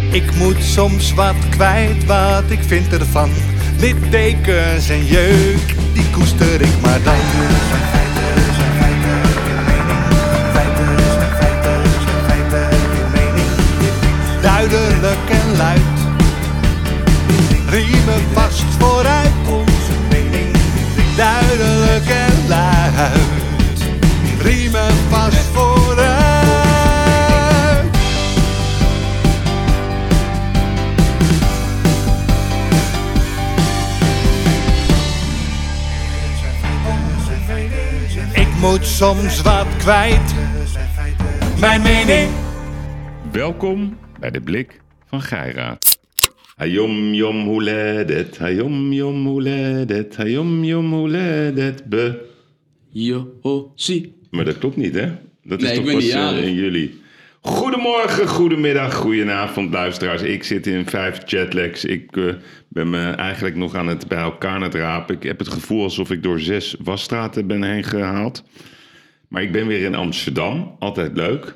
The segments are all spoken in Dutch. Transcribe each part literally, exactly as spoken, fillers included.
Ik moet soms wat kwijt, wat ik vind ervan. Littekens en jeuk, die koester ik maar dan. Feiten zijn feiten, geen mening. Feiten zijn feiten, zijn feiten, geen mening. Duidelijk en luid, riemen vast vooruit. Onze mening, duidelijk en luid, riemen vast vooruit. Ik moet soms wat kwijt, mijn mening. Welkom bij de Blik van Geiraat. Hayom yom huledet, hayom yom huledet, hayom yom huledet be. Yo, zie. Maar dat klopt niet, hè? Dat is Nee, toch ik ben pas niet uh, jarig. in juli. Goedemorgen, goedemiddag, goedenavond, luisteraars. Ik zit in vijf jetlags. Ik uh, ben me eigenlijk nog aan het bij elkaar aan het rapen. Ik heb het gevoel alsof ik door zes wasstraten ben heen gehaald. Maar ik ben weer in Amsterdam. Altijd leuk.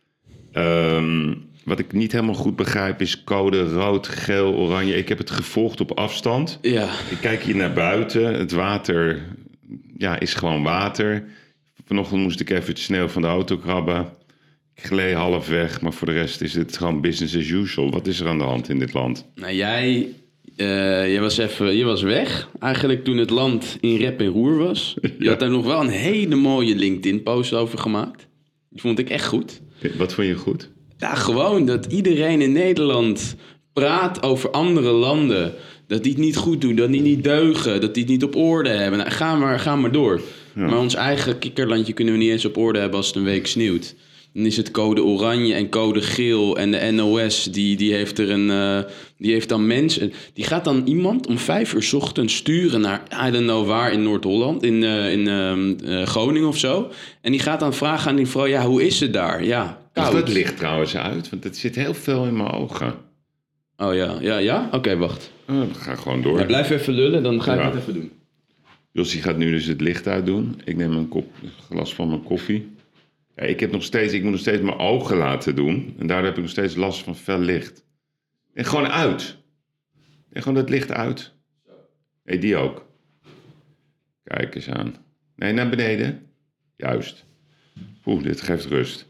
Um, wat ik niet helemaal goed begrijp is code rood, geel, oranje. Ik heb het gevolgd op afstand. Ja. Ik kijk hier naar buiten. Het water ja, is gewoon water. Vanochtend moest ik even het sneeuw van de auto krabben. Ik gleed half weg, maar voor de rest is het gewoon business as usual. Wat is er aan de hand in dit land? Nou, jij, uh, jij was even, je was weg. Eigenlijk toen het land in rep en roer was. Je Ja. had daar nog wel een hele mooie LinkedIn-post over gemaakt. Die vond ik echt goed. Wat vond je goed? Ja, gewoon dat iedereen in Nederland praat over andere landen. Dat die het niet goed doen, dat die niet deugen, dat die het niet op orde hebben. Nou, ga maar, ga maar door. Ja. Maar ons eigen kikkerlandje kunnen we niet eens op orde hebben als het een week sneeuwt. Dan is het code oranje en code geel en de N O S, die, die heeft er een, uh, die heeft dan mensen. Die gaat dan iemand om vijf uur 's ochtends sturen naar, I don't know waar, in Noord-Holland, in, uh, in uh, uh, Groningen of zo. En die gaat dan vragen aan die vrouw, ja, hoe is het daar? Ja, koud. Dat licht trouwens uit, want het zit heel veel in mijn ogen. Oh ja, ja, ja? Oké, okay, wacht. Oh, dan ga ik gewoon door. Ja, blijf even lullen, dan ga ik Ja. het even doen. Jossie gaat nu dus het licht uitdoen. Ik neem een kop, een glas van mijn koffie. Ja, ik, heb nog steeds, ik moet nog steeds mijn ogen laten doen. En daardoor heb ik nog steeds last van fel licht. En gewoon uit. En gewoon dat licht uit. Nee, die ook. Kijk eens aan. Nee, naar beneden. Juist. Oeh, dit geeft rust.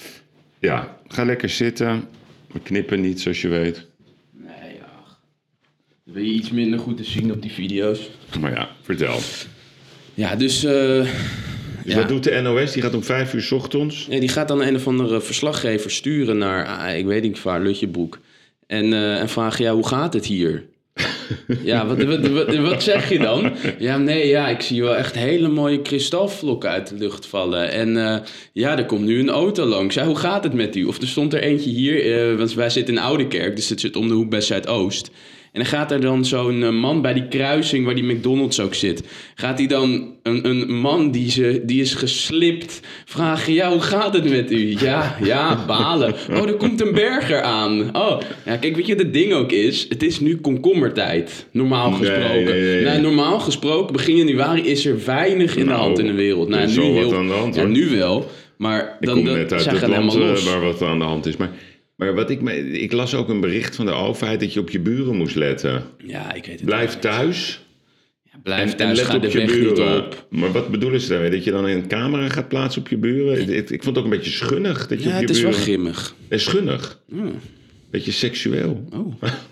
Ja, ga lekker zitten. We knippen niet, zoals je weet. Nee, ja. Dan ben je iets minder goed te zien op die video's. Maar ja, vertel. Ja, dus... Uh, Dus ja. wat doet de N O S? Die gaat om vijf uur 's ochtends. Ja, die gaat dan een of andere verslaggever sturen naar, ah, ik weet niet waar, Lutjebroek. En, uh, en vragen, ja, hoe gaat het hier? Ja, wat, wat, wat, wat zeg je dan? Ja, nee, ja, ik zie wel echt hele mooie kristalvlokken uit de lucht vallen. En uh, ja, er komt nu een auto langs. Ja, hoe gaat het met u? Of er stond er eentje hier, uh, want wij zitten in Oudekerk, dus het zit om de hoek bij Zuidoost. En dan gaat er dan zo'n uh, man bij die kruising waar die McDonald's ook zit. Gaat hij dan een, een man die, ze, die is geslipt vragen... Ja, hoe gaat het met u? Ja, ja, balen. Oh, er komt een berger aan. Oh, ja, kijk, weet je wat het ding ook is? Het is nu komkommertijd, normaal gesproken. Nee, nee, nee. Nou, normaal gesproken, begin januari is er weinig in Nou, de hand in de wereld. Nou, er is nu wel wat heel, aan de hand, ja, hoor. nu wel, maar Ik dan, kom dan net uit zij het gaan land helemaal uh, los. waar wat aan de hand is. Maar, maar wat ik, me, ik las ook een bericht van de overheid dat je op je buren moest letten. Ja, ik weet het Blijf niet. thuis. Ja, blijf en, thuis, en ga let de op je weg niet buren. op. Maar wat bedoelen ze daarmee? Dat je dan een camera gaat plaatsen op je buren? Ik, ik, ik vond het ook een beetje schunnig. Dat je Ja, op je het is wel buren... grimmig. En schunnig. Hmm. Beetje seksueel. Oh.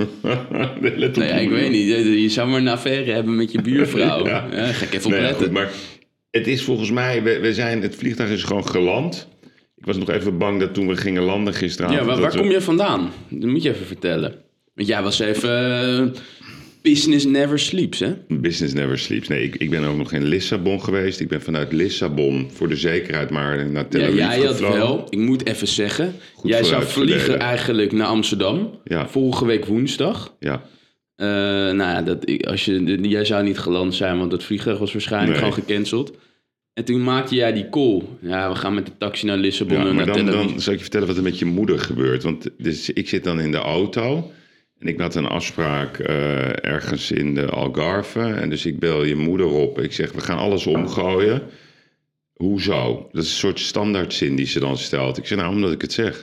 Let op Nou ja, je ik buren. weet niet. Je, je zou maar een affaire hebben met je buurvrouw. Ja. ja. Ga ik even Nee, opletten. goed, maar het is volgens mij... We, we zijn, het vliegtuig is gewoon geland. Ik was nog even bang dat toen we gingen landen gisteravond... ja, waar, dat waar we- kom je vandaan? Dat moet je even vertellen. Want jij was even... uh, business never sleeps, hè? Business never sleeps. Nee, ik, ik ben ook nog in Lissabon geweest. Ik ben vanuit Lissabon voor de zekerheid maar naar Tel Ja, Aviv jij had gevlogen. wel, ik moet even zeggen... Goed jij zou vooruit vliegen verdelen. eigenlijk naar Amsterdam. Ja. Vorige week woensdag. Ja, Uh, nou ja, dat, ik- als je, jij zou niet geland zijn, want dat vliegtuig was waarschijnlijk Nee. gewoon gecanceld. En toen maakte jij die call. Ja, we gaan met de taxi naar Lissabon ja en maar naar dan, Tel Aviv. dan zal ik je vertellen wat er met je moeder gebeurt. Want dus, ik zit dan in de auto en ik had een afspraak uh, ergens in de Algarve. En dus ik bel je moeder op. Ik zeg, we gaan alles omgooien. Hoezo? Dat is een soort standaardzin die ze dan stelt. Ik zeg, nou, omdat ik het zeg.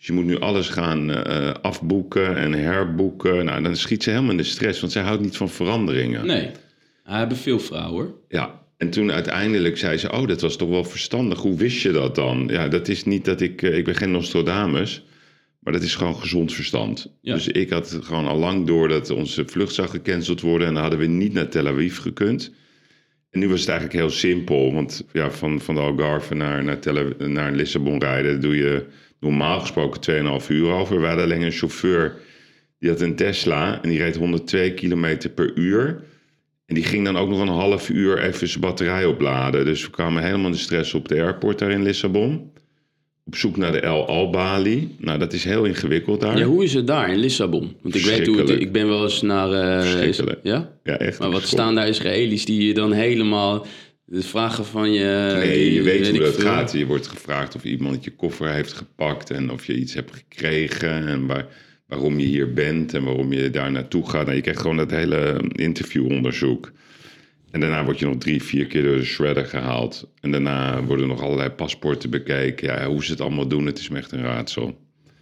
Dus je moet nu alles gaan uh, afboeken en herboeken. Nou, dan schiet ze helemaal in de stress, want zij houdt niet van veranderingen. Nee, we hebben veel vrouwen hoor. Ja, en toen uiteindelijk zei ze, oh, dat was toch wel verstandig. Hoe wist je dat dan? Ja, dat is niet dat ik, uh, ik ben geen Nostradamus, maar dat is gewoon gezond verstand. Ja. Dus ik had gewoon al lang door dat onze vlucht zou gecanceld worden en dan hadden we niet naar Tel Aviv gekund. En nu was het eigenlijk heel simpel, want ja, van, van de Algarve naar, naar, Tel, naar Lissabon rijden doe je normaal gesproken twee komma vijf uur over. We hadden alleen een chauffeur, die had een Tesla en die reed honderdtwee kilometer per uur. En die ging dan ook nog een half uur even zijn batterij opladen. Dus we kwamen helemaal in de stress op de airport daar in Lissabon. Op zoek naar de El Al-Bali. Nou, dat is heel ingewikkeld daar. Ja, hoe is het daar in Lissabon? Want ik weet hoe het, ik ben wel eens naar... Uh, Verschrikkelijk. Ja? Ja, echt. Maar wat staan daar Israëli's die je dan helemaal... De vragen van je... Nee, je weet, weet hoe dat veel. gaat. Je wordt gevraagd of iemand je koffer heeft gepakt... en of je iets hebt gekregen en waar, waarom je hier bent... en waarom je daar naartoe gaat. Nou, je krijgt gewoon dat hele interviewonderzoek. En daarna word je nog drie, vier keer door de shredder gehaald. En daarna worden nog allerlei paspoorten bekeken. Ja, hoe ze het allemaal doen, het is me echt een raadsel.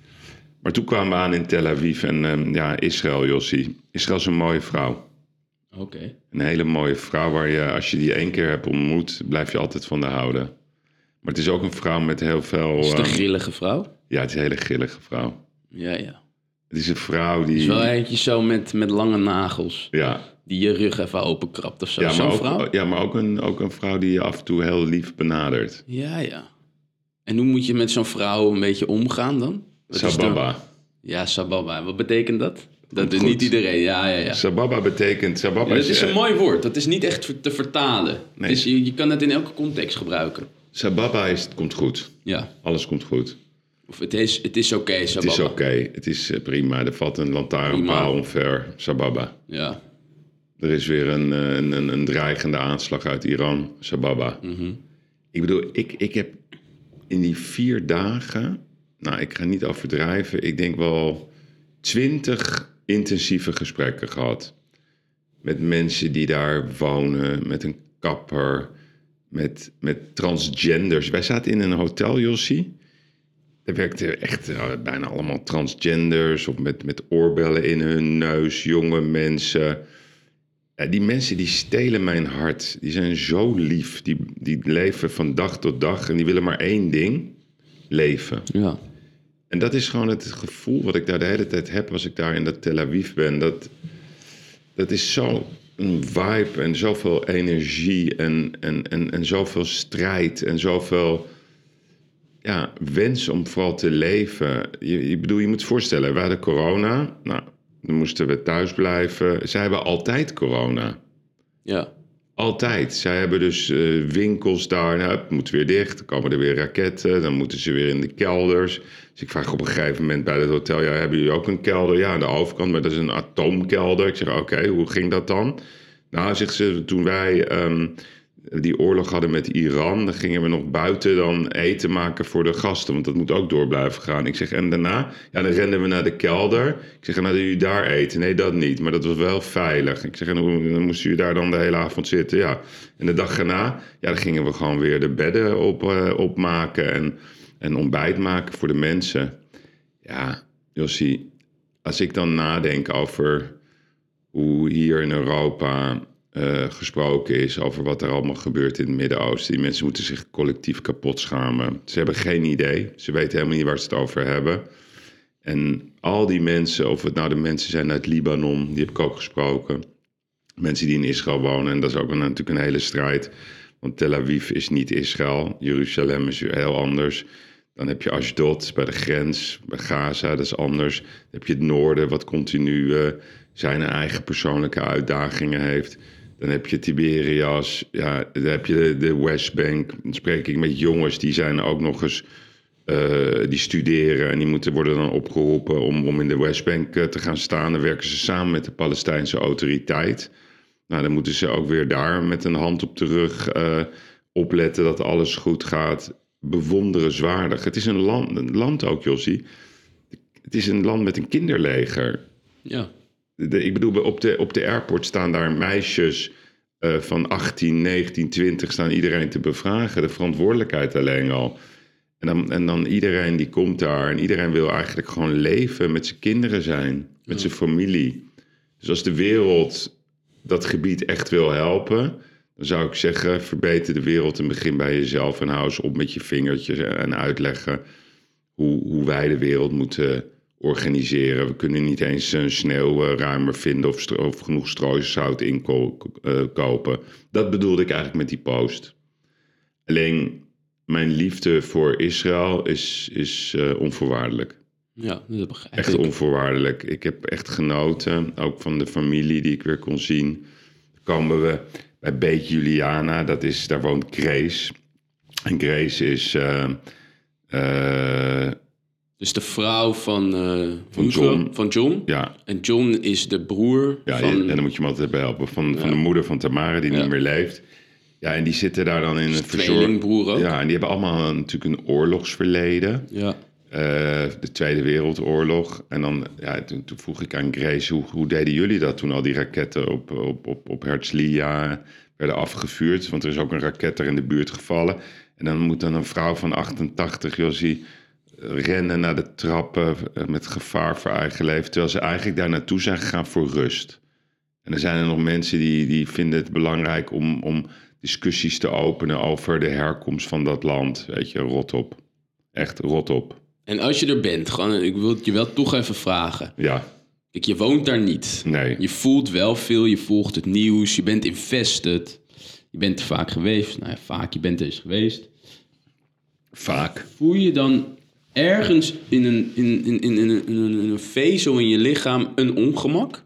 Maar toen kwamen we aan in Tel Aviv en um, ja, Israël, Jossie. Israël is een mooie vrouw. Oké. Okay. Een hele mooie vrouw waar je, als je die één keer hebt ontmoet, blijf je altijd van haar houden. Maar het is ook een vrouw met heel veel... Is het een um, grillige vrouw? Ja, het is een hele grillige vrouw. Ja, ja. Het is een vrouw die... Het is wel eentje zo met, met lange nagels. Ja. Die je rug even openkrabt of zo. Ja, Zo'n maar, vrouw? ook, ja, maar ook, een, ook een vrouw die je af en toe heel lief benadert. Ja, ja. En hoe moet je met zo'n vrouw een beetje omgaan dan? Sababa. Ja, sababa. Wat betekent dat? Dat Komt is goed. niet iedereen. Ja, ja, ja. Sababa betekent... Sababa Ja, dat is, is een uh, mooi woord. Dat is niet echt te vertalen. Nee. Dus je, je kan het in elke context gebruiken. Sababa is, het komt goed. Ja. Alles komt goed. Of het is, het is oké, okay, sababa. Het is oké. Okay. Het is uh, prima. Er valt een lantaarnpaal omver. Sababa. Ja. Er is weer een, een, een, een dreigende aanslag uit Iran. Sababa. Mm-hmm. Ik bedoel, ik, ik heb in die vier dagen... Nou, ik ga niet overdrijven. Ik denk wel twintig intensieve gesprekken gehad. Met mensen die daar wonen. Met een kapper. Met, met transgenders. Wij zaten in een hotel, Jossie. Er werkten echt uh, bijna allemaal transgenders. Of met, met oorbellen in hun neus. Jonge mensen... Ja, die mensen die stelen mijn hart. Die zijn zo lief. Die, die leven van dag tot dag. En die willen maar één ding. Leven. Ja. En dat is gewoon het gevoel wat ik daar de hele tijd heb als ik daar in dat Tel Aviv ben. Dat, dat is zo een vibe en zoveel energie en, en, en, en zoveel strijd en zoveel ja, wens om vooral te leven. Je, je, bedoel, je moet je voorstellen, we hadden corona. Nou, dan moesten we thuis blijven. Zij hebben altijd corona. Ja. Altijd. Zij hebben dus uh, winkels daar. Nou, het moet weer dicht. Dan komen er weer raketten. Dan moeten ze weer in de kelders. Dus ik vraag op een gegeven moment bij het hotel... Ja, hebben jullie ook een kelder? Ja, aan de overkant. Maar dat is een atoomkelder. Ik zeg, oké, okay, hoe ging dat dan? Nou, zegt ze, toen wij um, die oorlog hadden met Iran... dan gingen we nog buiten dan eten maken voor de gasten. Want dat moet ook door blijven gaan. Ik zeg, en daarna? Ja, dan renden we naar de kelder. Ik zeg, en hadden jullie daar eten? Nee, dat niet. Maar dat was wel veilig. Ik zeg, en hoe, dan moesten jullie daar dan de hele avond zitten? Ja. En de dag erna, ja, dan gingen we gewoon weer de bedden op, uh, opmaken... En, en ontbijt maken voor de mensen. Ja, Jossie, als ik dan nadenk over hoe hier in Europa... Uh, gesproken is over wat er allemaal gebeurt in het Midden-Oosten. Die mensen moeten zich collectief kapot schamen. Ze hebben geen idee. Ze weten helemaal niet waar ze het over hebben. En al die mensen, of het nou de mensen zijn uit Libanon... die heb ik ook gesproken. Mensen die in Israël wonen. En dat is ook een, natuurlijk een hele strijd. Want Tel Aviv is niet Israël. Jeruzalem is heel anders. Dan heb je Ashdod bij de grens. Bij Gaza, dat is anders. Dan heb je het noorden wat continu uh, zijn eigen persoonlijke uitdagingen heeft... Dan heb je Tiberias, ja, dan heb je de, de Westbank. Dan spreek ik met jongens die zijn ook nog eens, uh, die studeren... en die moeten worden dan opgeroepen om, om in de Westbank uh, te gaan staan. Dan werken ze samen met de Palestijnse autoriteit. Nou, dan moeten ze ook weer daar met een hand op de rug uh, opletten dat alles goed gaat. Bewonderenswaardig. Het is een land, een land ook, Jossie. Het is een land met een kinderleger. Ja. De, ik bedoel, op de, op de airport staan daar meisjes uh, van achttien, negentien, twintig... staan iedereen te bevragen. De verantwoordelijkheid alleen al. En dan, en dan iedereen die komt daar en iedereen wil eigenlijk gewoon leven, met zijn kinderen zijn, met Ja. zijn familie. Dus als de wereld dat gebied echt wil helpen, dan zou ik zeggen, verbeter de wereld en begin bij jezelf en hou eens op met je vingertjes en uitleggen hoe, hoe wij de wereld moeten organiseren. We kunnen niet eens een sneeuwruimer vinden of, stro- of genoeg stroozout inkopen. Dat bedoelde ik eigenlijk met die post. Alleen mijn liefde voor Israël is, is uh, onvoorwaardelijk. Ja, dat begrijp Echt ik. onvoorwaardelijk. Ik heb echt genoten, ook van de familie die ik weer kon zien. Dan komen we bij Beet Juliana, dat is, daar woont Grace. En Grace is... Uh, uh, Dus de vrouw van, uh, Van hoe John. zo? Van John. ja, En John is de broer ja van... en dan moet je me altijd bij helpen. Van, van Ja. de moeder van Tamara, die Ja. niet meer leeft. Ja, en die zitten daar dan in een verzorging. tweelingbroer ook. Ja, en die hebben allemaal natuurlijk een oorlogsverleden. Ja. Uh, de Tweede Wereldoorlog. En dan, ja, toen, toen vroeg ik aan Grace, hoe, hoe deden jullie dat toen al die raketten op, op, op, op Herzliya werden afgevuurd? Want er is ook een raket er in de buurt gevallen. En dan moet dan een vrouw van achtentachtig, Josie, rennen naar de trappen met gevaar voor eigen leven. Terwijl ze eigenlijk daar naartoe zijn gegaan voor rust. En er zijn er nog mensen die, die vinden het belangrijk om, om discussies te openen over de herkomst van dat land. Weet je, rot op. Echt rot op. En als je er bent, gewoon, ik wil het je wel toch even vragen. Ja, Kijk, je woont daar niet. nee. Je voelt wel veel, je volgt het nieuws, je bent invested. Je bent er vaak geweest. Nou ja, vaak, je bent er eens geweest. Vaak. Voel je dan ergens in een, in, in, in, in, een, in een vezel in je lichaam een ongemak?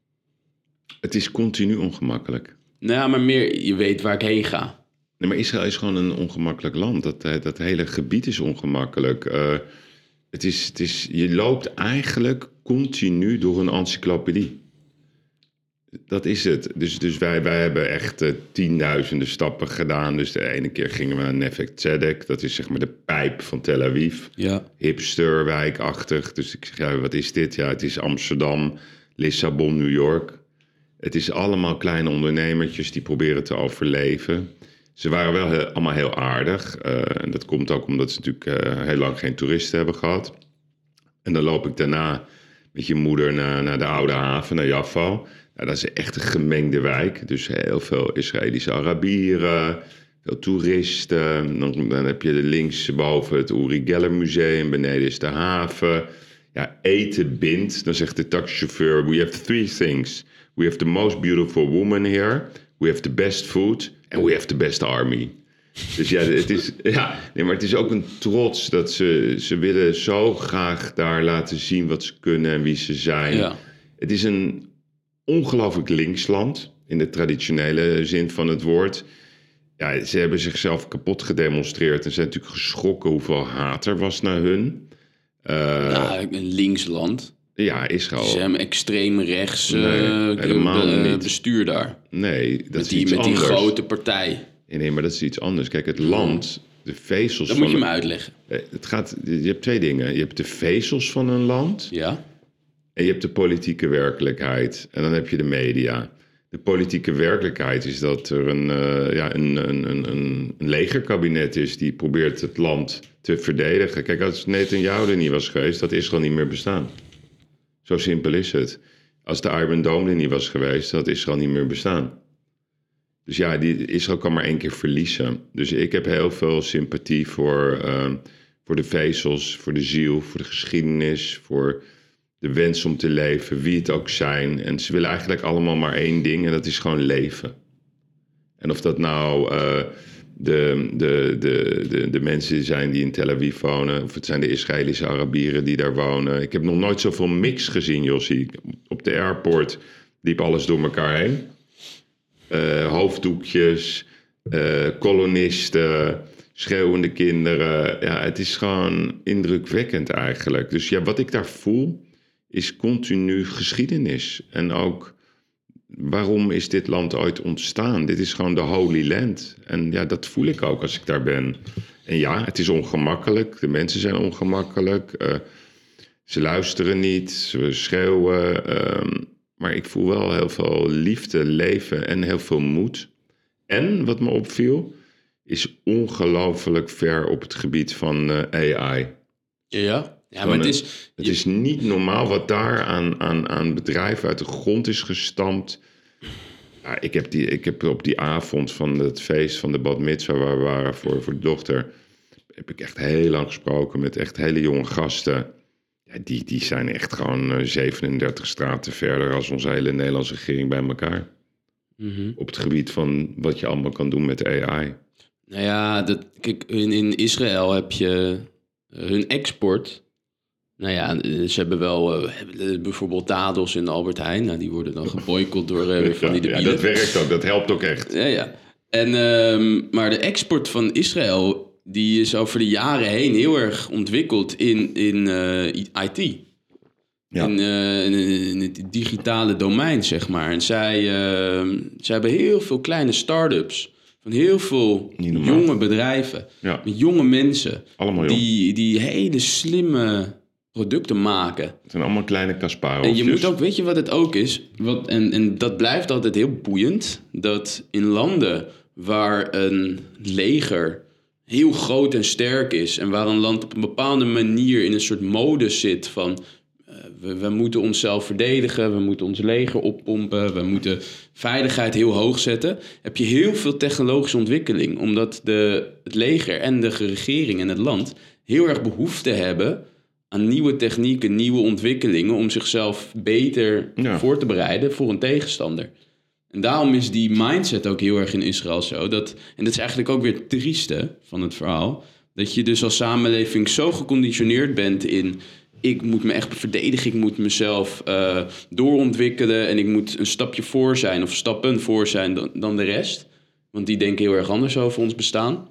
Het is continu ongemakkelijk. Nou ja, maar meer, je weet waar ik heen ga. Nee, maar Israël is gewoon een ongemakkelijk land. Dat, eh, dat hele gebied is ongemakkelijk. Uh, het is, het is, je loopt eigenlijk continu door een encyclopedie. Dat is het. Dus, dus wij, wij hebben echt uh, tienduizenden stappen gedaan. Dus de ene keer gingen we naar Nefek Tzedek. Dat is zeg maar de pijp van Tel Aviv. Ja. Hipsterwijkachtig. Dus ik zeg, ja, wat is dit? Ja, het is Amsterdam, Lissabon, New York. Het is allemaal kleine ondernemertjes die proberen te overleven. Ze waren wel heel, allemaal heel aardig. Uh, en dat komt ook omdat ze natuurlijk uh, heel lang geen toeristen hebben gehad. En dan loop ik daarna met je moeder naar, naar de Oude Haven, naar Jaffa. Nou, dat is echt een gemengde wijk. Dus heel veel Israëlische Arabieren, veel toeristen. Dan, dan heb je linksboven het Uri Geller Museum, beneden is de haven. Ja, eten bindt. Dan zegt de taxichauffeur, we have three things. We have the most beautiful woman here. We have the best food. And we have the best army. Dus ja, het is, ja nee, maar het is ook een trots dat ze, ze willen zo graag daar laten zien wat ze kunnen en wie ze zijn. Ja. Het is een ongelooflijk linksland, in de traditionele zin van het woord. Ja, ze hebben zichzelf kapot gedemonstreerd en zijn natuurlijk geschrokken hoeveel haat er was naar hun. Uh, Ja, een linksland. ja, Israël. Ze hebben extreem rechts uh, Nee, helemaal be- niet. bestuur daar. Nee, dat Met is die, iets met die anders. grote partij. Nee, nee, maar dat is iets anders. Kijk, het land, de vezels Dat van... moet je me een- uitleggen. Eh, Het gaat, je hebt twee dingen. Je hebt de vezels van een land Ja? en je hebt de politieke werkelijkheid. En dan heb je de media. De politieke werkelijkheid is dat er een, uh, ja, een, een, een, een, een legerkabinet is die probeert het land te verdedigen. Kijk, als Netanyahu er niet was geweest, had Israël niet meer bestaan. Zo simpel is het. Als de Iron Dome er niet was geweest, had Israël niet meer bestaan. Dus ja, die, Israël kan maar één keer verliezen. Dus ik heb heel veel sympathie voor, uh, voor de vezels, voor de ziel, voor de geschiedenis, voor de wens om te leven, wie het ook zijn. En ze willen eigenlijk allemaal maar één ding en dat is gewoon leven. En of dat nou uh, de, de, de, de, de mensen zijn die in Tel Aviv wonen, of het zijn de Israëlische Arabieren die daar wonen. Ik heb nog nooit zoveel mix gezien, Jossie. Op de airport liep alles door elkaar heen. Uh, hoofddoekjes, uh, kolonisten, schreeuwende kinderen. Ja, het is gewoon indrukwekkend eigenlijk. Dus ja, wat ik daar voel is continu geschiedenis. En ook, waarom is dit land ooit ontstaan? Dit is gewoon de Holy Land. En ja, dat voel ik ook als ik daar ben. En ja, het is ongemakkelijk. De mensen zijn ongemakkelijk. Uh, ze luisteren niet. Ze schreeuwen. Uh, maar ik voel wel heel veel liefde, leven en heel veel moed. En wat me opviel, is ongelooflijk ver op het gebied van uh, A I. Ja, ja maar het is... Het je... is niet normaal wat daar aan, aan, aan bedrijven uit de grond is gestampt. Ja, ik, heb die, ik heb op die avond van het feest van de Bat Mitzvah waar we waren voor, voor de dochter... heb ik echt heel lang gesproken met echt hele jonge gasten. Ja, die, die zijn echt gewoon uh, zevenendertig straten verder als onze hele Nederlandse regering bij elkaar. Mm-hmm. Op het gebied van wat je allemaal kan doen met A I. Nou ja, dat, kijk, in, in Israël heb je uh, hun export. Nou ja, ze hebben wel uh, bijvoorbeeld dadels in de Albert Heijn. Nou, die worden dan geboycott door uh, van die debielen. Ja, dat werkt ook. Dat helpt ook echt. Ja, ja. En, uh, maar de export van Israël... die is over de jaren heen heel erg ontwikkeld in, in uh, I T. Ja. In, uh, in, in het digitale domein, zeg maar. En zij, uh, zij hebben heel veel kleine start-ups... van heel veel jonge bedrijven... Ja. Met jonge mensen... Allemaal die, die hele slimme producten maken. Het zijn allemaal kleine Kasparov's. En je moet ook... Weet je wat het ook is? Wat, en, en dat blijft altijd heel boeiend... dat in landen waar een leger... heel groot en sterk is... en waar een land op een bepaalde manier in een soort modus zit van... Uh, we, we moeten onszelf verdedigen, we moeten ons leger oppompen... we moeten veiligheid heel hoog zetten... heb je heel veel technologische ontwikkeling... omdat de, het leger en de regering en het land... heel erg behoefte hebben aan nieuwe technieken, nieuwe ontwikkelingen... om zichzelf beter ja. voor te bereiden voor een tegenstander... En daarom is die mindset ook heel erg in Israël zo. Dat, en dat is eigenlijk ook weer het trieste van het verhaal. Dat je dus als samenleving zo geconditioneerd bent in... ik moet me echt verdedigen, ik moet mezelf uh, doorontwikkelen... en ik moet een stapje voor zijn of stappen voor zijn dan, dan de rest. Want die denken heel erg anders over ons bestaan.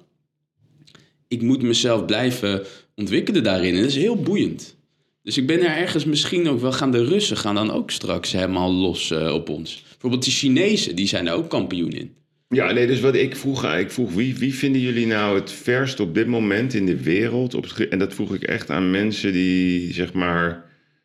Ik moet mezelf blijven ontwikkelen daarin. En dat is heel boeiend. Dus ik ben er ergens misschien ook wel... gaan de Russen gaan dan ook straks helemaal los uh, op ons... Bijvoorbeeld die Chinezen, die zijn er ook kampioen in. Ja, nee, dus wat ik vroeg, ik vroeg wie, wie vinden jullie nou het verst op dit moment in de wereld? Op het, en dat vroeg ik echt aan mensen die, zeg maar,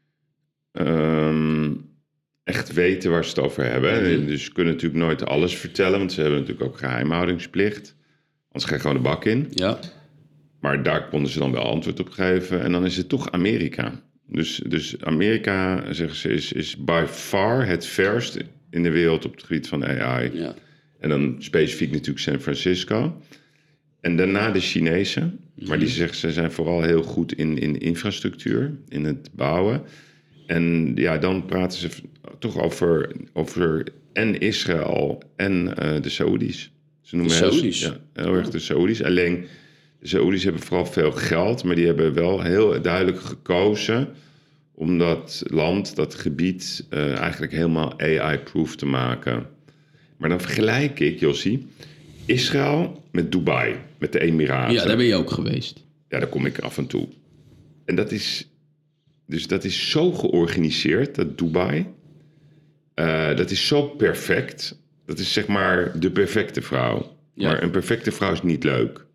um, echt weten waar ze het over hebben. Mm-hmm. Dus ze kunnen natuurlijk nooit alles vertellen, want ze hebben natuurlijk ook geheimhoudingsplicht. Anders ga je gewoon de bak in. Ja. Maar daar konden ze dan wel antwoord op geven. En dan is het toch Amerika. Dus, dus Amerika, zeggen ze, is, is by far het verst in de wereld op het gebied van A I. Ja. En dan specifiek natuurlijk San Francisco. En daarna de Chinezen. Mm-hmm. Maar die zeggen, ze zijn vooral heel goed in, in infrastructuur, in het bouwen. En ja, dan praten ze toch over, over en Israël en uh, de Saoedi's. Ze noemen de Saoedi's? Heel, ja, heel erg de Saoedi's. Alleen, de Saoedi's hebben vooral veel geld, maar die hebben wel heel duidelijk gekozen... om dat land, dat gebied, uh, eigenlijk helemaal A I-proof te maken. Maar dan vergelijk ik, Jossie, Israël met Dubai, met de Emiraten. Ja, daar ben je ook geweest. Ja, daar kom ik af en toe. En dat is, dus dat is zo georganiseerd, dat Dubai. Uh, dat is zo perfect. Dat is zeg maar de perfecte vrouw. Ja. Maar een perfecte vrouw is niet leuk.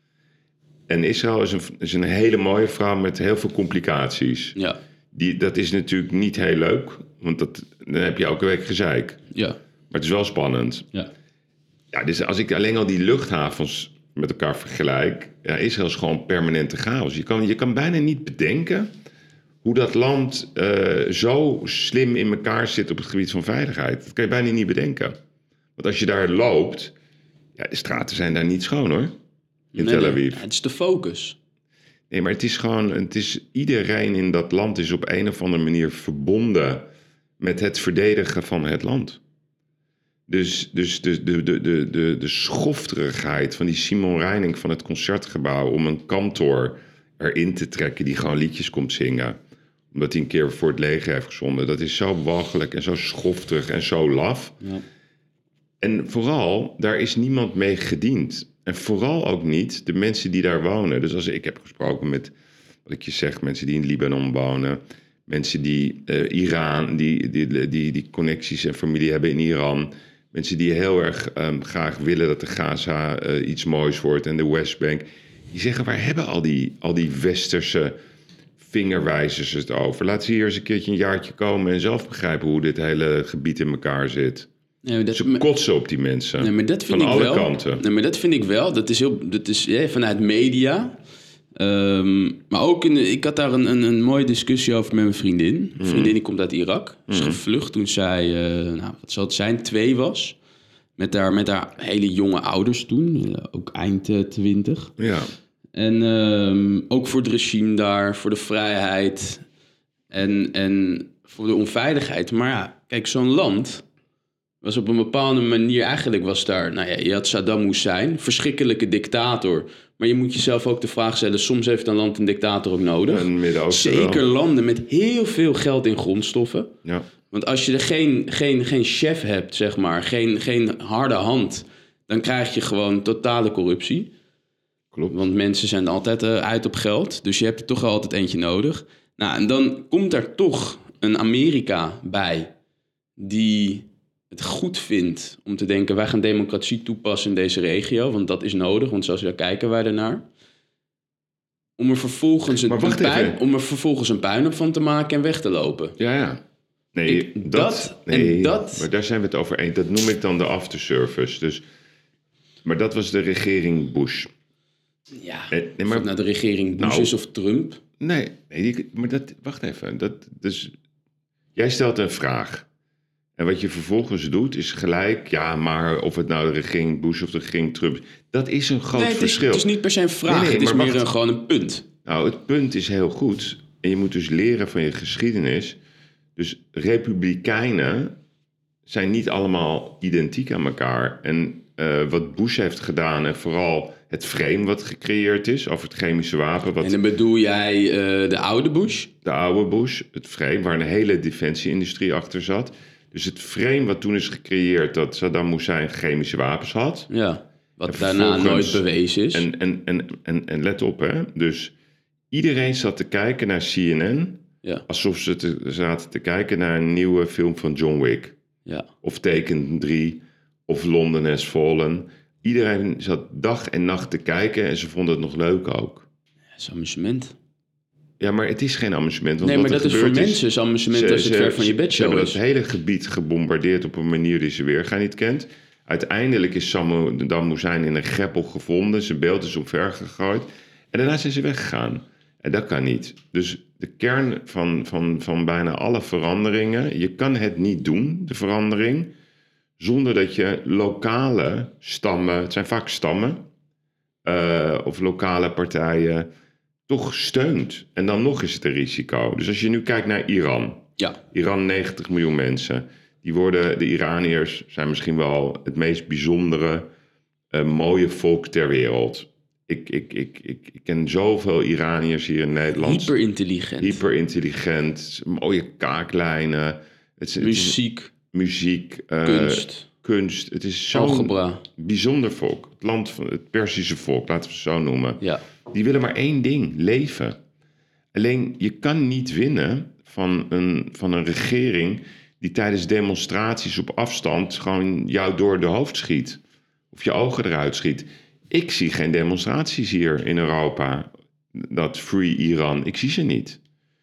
En Israël is een, is een hele mooie vrouw met heel veel complicaties. Ja. Die, dat is natuurlijk niet heel leuk, want dat, dan heb je elke week gezeik. Ja. Maar het is wel spannend. Ja. Ja, dus als ik alleen al die luchthavens met elkaar vergelijk... Ja, Israël is gewoon permanente chaos. Je kan, je kan bijna niet bedenken hoe dat land uh, zo slim in elkaar zit op het gebied van veiligheid. Dat kan je bijna niet bedenken. Want als je daar loopt... Ja, de straten zijn daar niet schoon, hoor. In nee, Tel Aviv. Nee, het is de focus. Nee, maar het is gewoon... Het is, iedereen in dat land is op een of andere manier verbonden... met het verdedigen van het land. Dus, dus de, de, de, de, de, de schofterigheid van die Simon Reining van het Concertgebouw... om een kantor erin te trekken die gewoon liedjes komt zingen... omdat hij een keer voor het leger heeft gezonden... dat is zo walgelijk en zo schofterig en zo laf. Ja. En vooral, daar is niemand mee gediend... En vooral ook niet de mensen die daar wonen. Dus als ik heb gesproken met, wat ik je zeg, mensen die in Libanon wonen... mensen die uh, Iran, die, die, die, die connecties en familie hebben in Iran... mensen die heel erg um, graag willen dat de Gaza uh, iets moois wordt en de Westbank... die zeggen, waar hebben al die, al die westerse vingerwijzers het over? Laten ze hier eens een keertje een jaartje komen en zelf begrijpen hoe dit hele gebied in elkaar zit. Nee, maar dat, Ze kotsen op die mensen. Nee, maar dat vind van ik alle wel. kanten. Nee, maar dat vind ik wel. Dat is, heel, dat is ja, vanuit media. Um, maar ook, in, ik had daar een, een, een mooie discussie over met mijn vriendin. Mijn Mm. vriendin die komt uit Irak. Ze is Mm. gevlucht toen zij, uh, nou, wat zal het zijn, twee was. Met haar, met haar hele jonge ouders toen. Uh, ook eind uh, twintig. Ja. En um, ook voor het regime daar, voor de vrijheid en, en voor de onveiligheid. Maar ja, kijk, zo'n land was op een bepaalde manier... Eigenlijk was daar, nou ja, je had Saddam Hussein, verschrikkelijke dictator. Maar je moet jezelf ook de vraag stellen, soms heeft een land een dictator ook nodig. En Midden-Oosten Zeker wel. landen met heel veel geld in grondstoffen. Ja. Want als je er geen, geen, geen chef hebt, zeg maar, geen, geen harde hand... dan krijg je gewoon totale corruptie. Klopt. Want mensen zijn altijd uh, uit op geld. Dus je hebt er toch altijd eentje nodig. Nou, en dan komt er toch een Amerika bij... die het goed vindt om te denken... wij gaan democratie toepassen in deze regio. Want dat is nodig, want zoals daar kijken wij ernaar. Om er vervolgens een, Maar wacht een puin, even. om er vervolgens een puinhoop van te maken en weg te lopen. Ja, ja. Nee, Ik- dat, dat nee en dat- maar daar zijn we het over eens. Dat noem ik dan de afterservice. Dus, maar dat was de regering Bush. Ja, Eh, nee, of maar- het nou de regering Bush Nou. is of Trump. Nee, nee die- maar dat, wacht even. Dat, dus, jij stelt een vraag. En wat je vervolgens doet is gelijk... ja, maar of het nou de regering Bush of de regering Trump... dat is een groot Nee, het is, verschil. het is niet per se een vraag. Nee, nee, het is maar meer wacht. een, gewoon een punt. Nou, het punt is heel goed. En je moet dus leren van je geschiedenis. Dus republikeinen zijn niet allemaal identiek aan elkaar. En uh, wat Bush heeft gedaan... en vooral het frame wat gecreëerd is... over het chemische wapen... wat En dan bedoel jij uh, de oude Bush? de oude Bush, het frame... waar een hele defensieindustrie achter zat... Dus het frame wat toen is gecreëerd... dat Saddam Hussein chemische wapens had... Ja, wat En daarna nooit vervolgens- bewezen is. En, en, en, en, en let op, hè. Dus iedereen zat te kijken naar C N N... Ja, alsof ze te, zaten te kijken naar een nieuwe film van John Wick. ja. Of Taken drie, of London Has Fallen. Iedereen zat dag en nacht te kijken... en ze vonden het nog leuk ook. Dat is amusement. Ja, maar het is geen amusement. Want Nee, maar wat er dat is voor gebeurd mensen is amusement Ze- als het ze- ver van je Ze bedshow hebben is. dat hele gebied gebombardeerd op een manier die ze weerga niet kent. Uiteindelijk is Saddam Hussein in een greppel gevonden. Zijn beeld is omver gegooid. En daarna zijn ze weggegaan. En dat kan niet. Dus de kern van, van, van bijna alle veranderingen... je kan het niet doen, de verandering... zonder dat je lokale stammen... het zijn vaak stammen... Uh, of lokale partijen... toch steunt. En dan nog is het een risico. Dus als je nu kijkt naar Iran... Ja, Iran, negentig miljoen mensen. Die worden, de Iraniërs zijn misschien wel het meest bijzondere, uh, mooie volk ter wereld. Ik, ik, ik, ik, ik ken zoveel Iraniërs hier in Nederland. hyperintelligent. Hyperintelligent, mooie kaaklijnen. Het is, het is Muziek, muziek, uh, kunst, kunst. Het is zo'n algebra. bijzonder volk. Het land van het Perzische volk, laten we het zo noemen. Ja, Die willen maar één ding, leven. Alleen, je kan niet winnen van een, van een regering... die tijdens demonstraties op afstand... gewoon jou door de hoofd schiet. Of je ogen eruit schiet. Ik zie geen demonstraties hier in Europa. Dat Free Iran, ik zie ze niet.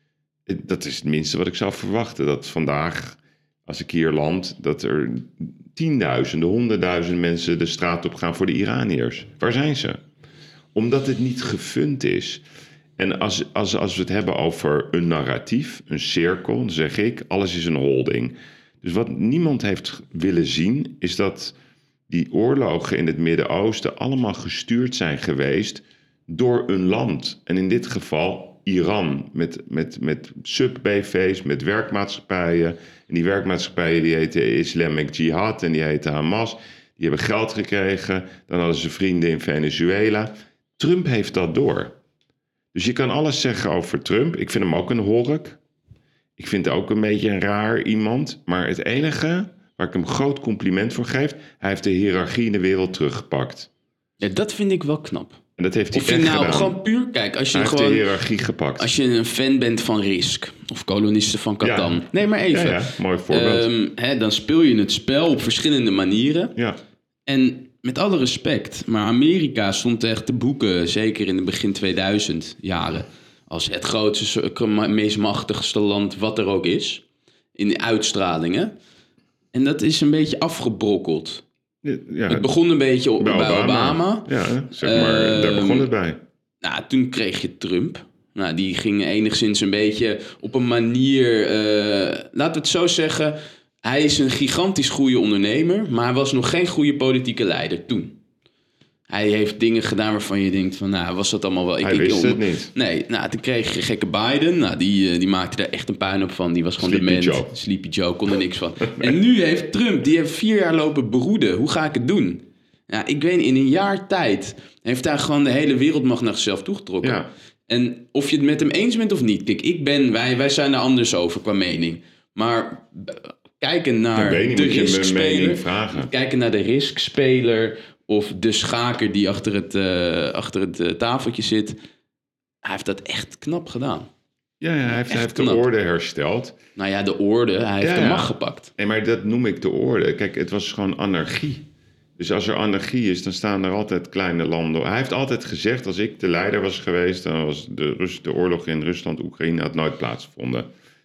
Dat is het minste wat ik zou verwachten. Dat vandaag, als ik hier land... dat er tienduizenden, honderdduizenden mensen de straat op gaan voor de Iraniërs. Waar zijn ze? Omdat het niet gefund is. En als, als, als we het hebben over een narratief, een cirkel, dan zeg ik, alles is een holding. Dus wat niemand heeft willen zien, is dat die oorlogen in het Midden-Oosten allemaal gestuurd zijn geweest door een land. En in dit geval Iran, met, met, met sub-B V's, met werkmaatschappijen. En die werkmaatschappijen die heten Islamic Jihad en die heten Hamas. Die hebben geld gekregen, dan hadden ze vrienden in Venezuela. Trump heeft dat door. Dus je kan alles zeggen over Trump. Ik vind hem ook een hork. Ik vind ook een beetje een raar iemand. Maar het enige waar ik hem groot compliment voor geef... hij heeft de hiërarchie in de wereld teruggepakt. ja, dat vind ik wel knap. En dat heeft hij Of je echt nou gedaan. gewoon puur... Kijk, als je hij heeft gewoon... de hiërarchie gepakt. Als je een fan bent van Risk of kolonisten van Catan. Ja. Nee, maar even. Ja, ja, mooi voorbeeld. Um, hè, dan speel je het spel op verschillende manieren. ja. En met alle respect, maar Amerika stond echt te boeken, zeker in de begin tweeduizend jaren, als het grootste, meest machtigste land wat er ook is, in de uitstralingen. En dat is een beetje afgebrokkeld. Ja, Het begon een beetje op, bij bij Obama. Obama. Ja, zeg maar, Ehm, daar begon het bij. Nou, toen kreeg je Trump. Nou, die ging enigszins een beetje op een manier... eh, laten we het zo zeggen... Hij is een gigantisch goede ondernemer... maar hij was nog geen goede politieke leider toen. Hij heeft dingen gedaan waarvan je denkt van... nou, was dat allemaal wel... Ik, Hij ik, wist om- het niet. Nee, nou, toen kreeg je gekke Biden. Nou, die, eh, die maakte daar echt een puin op van. Die was gewoon Sleepy dement. Joe. Sleepy Joe, kon er niks van. En nu heeft Trump, die heeft vier jaar lopen beroeden. Hoe ga ik het doen? Ja, ik weet niet, in een jaar tijd... heeft hij gewoon de hele wereldmacht naar zichzelf toegetrokken. Ja. En of je het met hem eens bent of niet... Kijk, ik ben, wij, wij zijn er anders over qua mening. Maar b- kijken naar Dan weet je, de moet je mijn riskspeler... mening vragen. Kijken naar de riskspeler... of de schaker die achter het, eh, achter het eh, tafeltje zit... hij heeft dat echt knap gedaan. Ja, ja hij heeft, hij Echt heeft de knap. orde hersteld. Nou ja, de orde, hij heeft Ja, de ja. macht gepakt. Nee, maar dat noem ik de orde. Kijk, het was gewoon anarchie. Dus als er anarchie is, dan staan er altijd kleine landen. Hij heeft altijd gezegd, als ik de leider was geweest... dan was de, Rus, de oorlog in Rusland-Oekraïne had nooit plaatsgevonden.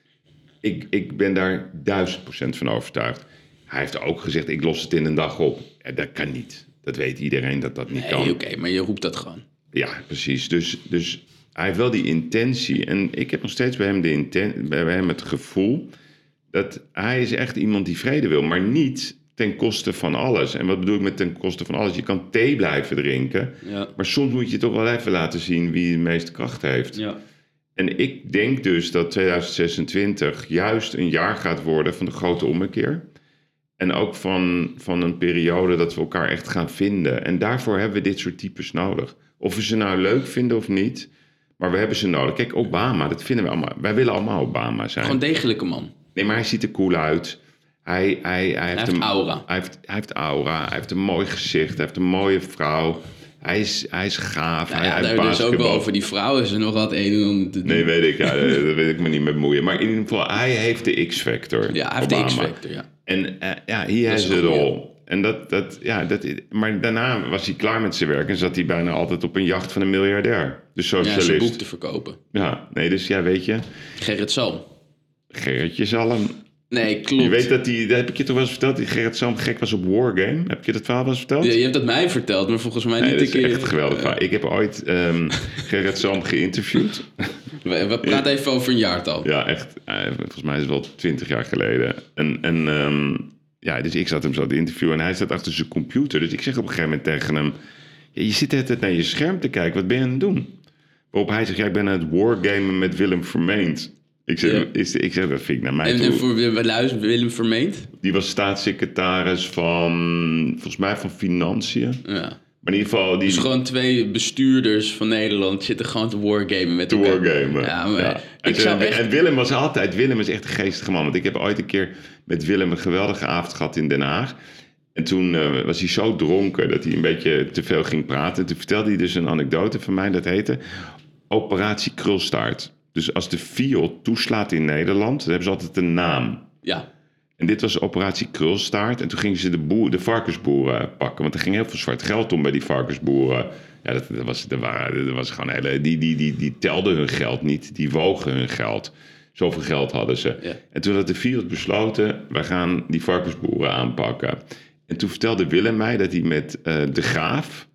Ik, ik ben daar duizend procent van overtuigd. Hij heeft ook gezegd, ik los het in een dag op. Ja, dat kan niet. Dat weet iedereen dat dat niet Nee, kan. oké, maar je roept dat gewoon. Ja, precies. Dus, dus hij heeft wel die intentie. En ik heb nog steeds bij hem, de inten- bij hem het gevoel... dat hij is echt iemand die vrede wil, maar niet ten koste van alles. En wat bedoel ik met ten koste van alles? Je kan thee blijven drinken, Ja. maar soms moet je toch wel even laten zien wie de meeste kracht heeft. Ja. En ik denk dus dat tweeduizend zesentwintig juist een jaar gaat worden van de grote ommekeer. En ook van, van een periode dat we elkaar echt gaan vinden. En daarvoor hebben we dit soort types nodig. Of we ze nou leuk vinden of niet, maar we hebben ze nodig. Kijk, Obama, dat vinden we allemaal. Wij willen allemaal Obama zijn. Gewoon degelijke man. Nee, maar hij ziet er cool uit. Hij, hij, hij, heeft, heeft een, aura. Hij heeft, hij heeft aura. Hij heeft een mooi gezicht. Hij heeft een mooie vrouw. Hij is, hij is gaaf. Nou hij, ja, hij daar dus ook basketbal. wel over die vrouw is er nog wat een en ander te doen. Nee, weet ik. Ja, daar daar wil ik me niet mee bemoeien. Maar in ieder geval, hij heeft de X-factor. Ja, hij heeft Obama. de X-factor, ja. En uh, ja, hier Dat is is het een goeie. al. En dat, dat, ja, dat, maar daarna was hij klaar met zijn werk en zat hij bijna altijd op een jacht van een miljardair. De Ja, zijn socialist. boek te verkopen. Ja, nee, dus ja, weet je, Gerrit Salm. Gerritje Zalm. Nee, klopt. Je weet dat hij, dat heb ik je toch wel eens verteld, die Gerrit Zalm gek was op Wargame. Heb ik je dat verhaal wel eens verteld? Ja, je hebt dat mij verteld, maar volgens mij Nee, niet dat een is keer... echt een geweldig verhaal. Ik heb ooit ehm, Gerrit Zalm geïnterviewd. We, we praten even over een jaartal. Ja, echt. eh, volgens mij is het wel twintig jaar geleden. En, en ehm, ja, dus ik zat hem zo te interviewen en hij zat achter zijn computer. Dus ik zeg op een gegeven moment tegen hem... Ja, je zit de hele tijd naar je scherm te kijken, wat ben je aan het doen? Waarop hij zegt, ja, ik ben aan het wargamen met Willem Vermeend. Ik zeg, Ja. is, ik zeg, dat vind ik naar mij En, toe. en voor we luisteren, Willem Vermeend? Die was staatssecretaris van, volgens mij van Financiën. Ja. Maar in ieder geval... Die, Dus gewoon twee bestuurders van Nederland zitten gewoon te wargamen met te elkaar. wargamen. Ja, maar Ja. ik En, zou en echt... Willem was altijd... Willem is echt een geestige man. Want ik heb ooit een keer met Willem een geweldige avond gehad in Den Haag. En toen uh, was hij zo dronken dat hij een beetje te veel ging praten. En toen vertelde hij dus een anekdote van mij. Dat heette Operatie Krulstaart. Dus als de Fiat toeslaat in Nederland, dan hebben ze altijd een naam. Ja, En dit was Operatie Krulstaart. En toen gingen ze de, boer, de varkensboeren pakken. Want er ging heel veel zwart geld om bij die varkensboeren. Ja, dat, dat, was, dat, waren, dat was gewoon hele... Die, die, die, die telden hun geld niet. Die wogen hun geld. Zoveel geld hadden ze. Ja. En toen had de Fiat besloten... wij gaan die varkensboeren aanpakken. En toen vertelde Willem mij dat hij met uh, de Graaf...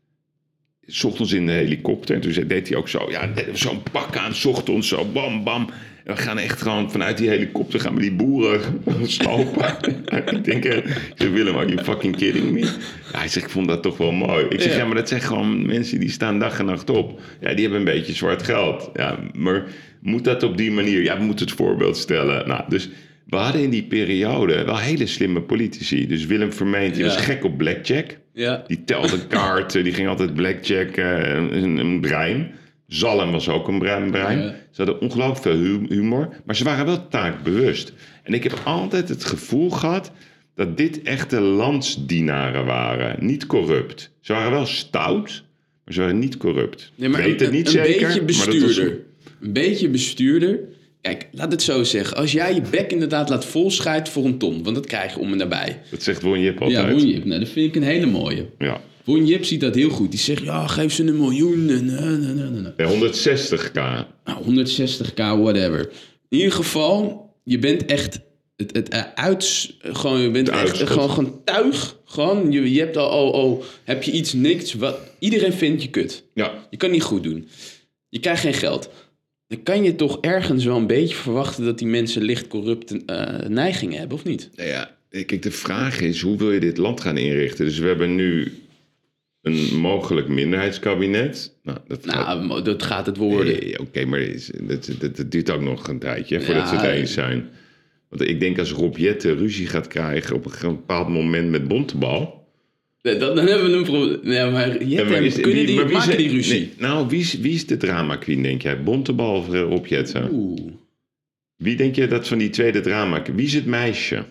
's ochtends in de helikopter. En toen zei, deed hij ook zo... Ja, zo'n pak aan, 's ochtends zo, bam, bam... En we gaan echt gewoon vanuit die helikopter gaan we die boeren slopen. Ik denk, eh, ik zeg, Willem, are you fucking kidding me? Ja, hij zegt, ik vond dat toch wel mooi. Ik zeg, Ja. ja, maar dat zijn gewoon mensen die staan dag en nacht op. Ja, die hebben een beetje zwart geld. Ja, maar moet dat op die manier? Ja, we moeten het voorbeeld stellen. Nou, dus we hadden in die periode wel hele slimme politici. Dus Willem Vermeend, die Ja. was gek op blackjack. ja. Die telde kaarten, die ging altijd blackjack, uh, een, een brein. Zalm was ook een brein. brein. Ja. Ze hadden ongelooflijk veel hu- humor, maar ze waren wel taakbewust. En ik heb altijd het gevoel gehad dat dit echte landsdienaren waren. Niet corrupt. Ze waren wel stout, maar ze waren niet corrupt. Nee, maar ik weet het een, niet een zeker. beetje maar dat bestuurder. was- Een beetje bestuurder. Kijk, laat het zo zeggen. Als jij je bek inderdaad laat volschijten voor een ton, want dat krijg je om en nabij. Dat zegt Won Jip altijd. Ja, Won Jip, nou, dat vind ik een hele mooie. Ja. Won Jip ziet dat heel goed. Die zegt, ja, geef ze een miljoen. En, uh, uh, uh, uh. Ja, honderdzestig k. Nou, honderdzestig k, whatever. In ieder geval, je bent echt Het, het uh, uit... Gewoon, je bent Het echt uitschot. gewoon, gewoon tuig. Gewoon, je, je hebt al, al, al... Heb je iets, niks... Wat, iedereen vindt je kut. Ja. Je kan niet goed doen. Je krijgt geen geld. Dan kan je toch ergens wel een beetje verwachten... dat die mensen licht corrupte uh, neigingen hebben, of niet? Nou ja, kijk, de vraag is, hoe wil je dit land gaan inrichten? Dus we hebben nu een mogelijk minderheidskabinet. Nou, dat gaat... Nou, dat gaat het worden. Nee, Oké, okay, maar is, dat, dat, dat duurt ook nog een tijdje hè, voordat Ja, ze het eens zijn. Want ik denk als Rob Jetten ruzie gaat krijgen op een bepaald moment met Bontebal... Dan, dan hebben we een probleem. Ja, maar Ja, Jetten, maar is- kunnen wie- die, maar wie maken is- die ruzie? nee, nou, wie is, wie is de drama queen, denk jij? Bontebal of eh, Rob Jetten? Oeh. Wie denk je dat van die tweede drama... Wie is het meisje?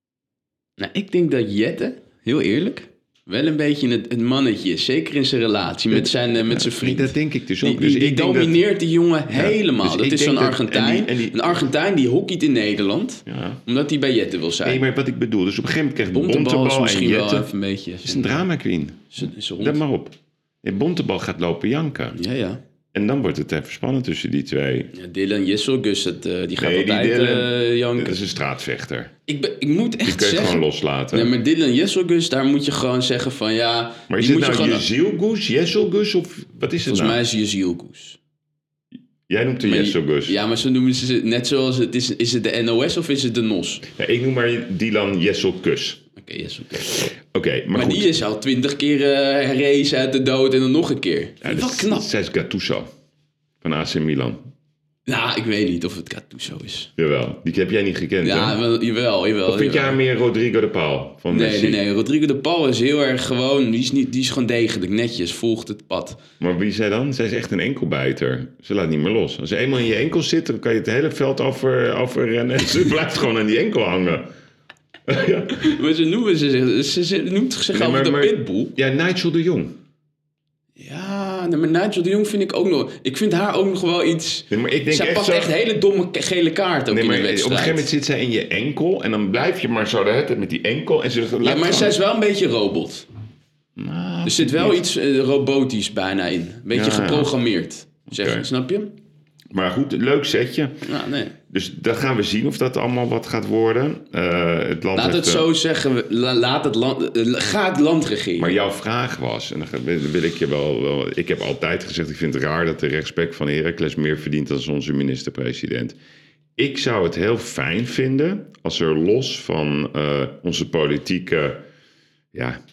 Nou, ik denk dat Jette, heel eerlijk, wel een beetje het, het mannetje is. Zeker in zijn relatie met zijn, uh, met zijn vriend. Dat denk ik dus Die, ook. die, dus die ik denk dat- domineert die jongen helemaal. dus dat ik is denk zo'n dat- Argentijn. en die- en die- Een Argentijn die hockeyt in Nederland. Ja. Omdat hij bij Jette wil zijn. Nee, maar wat ik bedoel, dus op een gegeven moment krijgt Bontebal Bontebal, is misschien en wel Jetten... even een beetje... Het is een drama queen. Is, is rond. Let maar op. Nee, Bontebal gaat lopen janken. Ja, ja. En dan wordt het even spannend tussen die twee. ja Dylan Jesselgus, het, uh, die gaat Nee, die altijd Dylan- uh, janken. Dat is een straatvechter. Ik, ben, ik moet Die echt kun je zeggen... gewoon loslaten. Ja, maar Dylan Jesselgus, daar moet je gewoon zeggen van ja... Maar is die het moet nou je je gewoon... zielgoes, Jesselgus of wat is het Volgens nou? mij is je zielgoes. Jij noemt de Maar je- Jesselgus. Ja, maar zo noemen ze het net zoals het is. Is het de N O S of is het de N O S? Ja, ik noem maar Dylan Jesselkus. Oké, okay, yes, Oké, maar, maar goed. die is al twintig keer uh, herrezen uit de dood en dan nog een keer. Ja, Wat dat knap. Zij is Gattuso van A C Milan. Nou, ik weet niet of het Gattuso is. Jawel, die heb jij niet gekend, Ja, hè? wel, jawel, jawel. Of vind jawel. jij meer Rodrigo de Paul van Nee, Messi? nee, nee. Rodrigo de Paul is heel erg gewoon... Die is, niet, die is gewoon degelijk, netjes, volgt het pad. Maar wie is zij dan? Zij is echt een enkelbijter. Ze laat niet meer los. Als ze eenmaal in je enkel zit, dan kan je het hele veld over, overrennen. En ze blijft gewoon aan die enkel hangen. Ja. Maar ze noemen ze zich... Ze, ze noemt zich Nee, altijd maar- de maar- pitbull. Ja, Nigel de Jong. Ja, nee, maar Nigel de Jong vind ik ook nog... Ik vind haar ook nog wel iets... Nee, maar ik denk Zij echt pakt zo... echt hele domme ke- gele kaart ook Nee, in maar de op een wedstrijd. gegeven moment zit zij in je enkel en dan blijf je maar zo de hele tijd met die enkel. En ze Ja, maar zij is wel een beetje robot. Nou, Er zit wel niet. iets uh, robotisch bijna in. Een beetje Ja. geprogrammeerd. Zeg, Oké. Snap je? Maar goed, leuk setje. Nou, nee. Dus dan gaan we zien of dat allemaal wat gaat worden. Uh, het land Laat heeft, het eh, zo zeggen. La- laat het land, uh, ga het land regeren. Maar jouw vraag was, en dan ga- wil ik je wel, wel... Ik heb altijd gezegd, ik vind het raar dat de rechtsback van Heracles meer verdient dan onze minister-president. Ik zou het heel fijn vinden als er los van uh, onze politieke ja,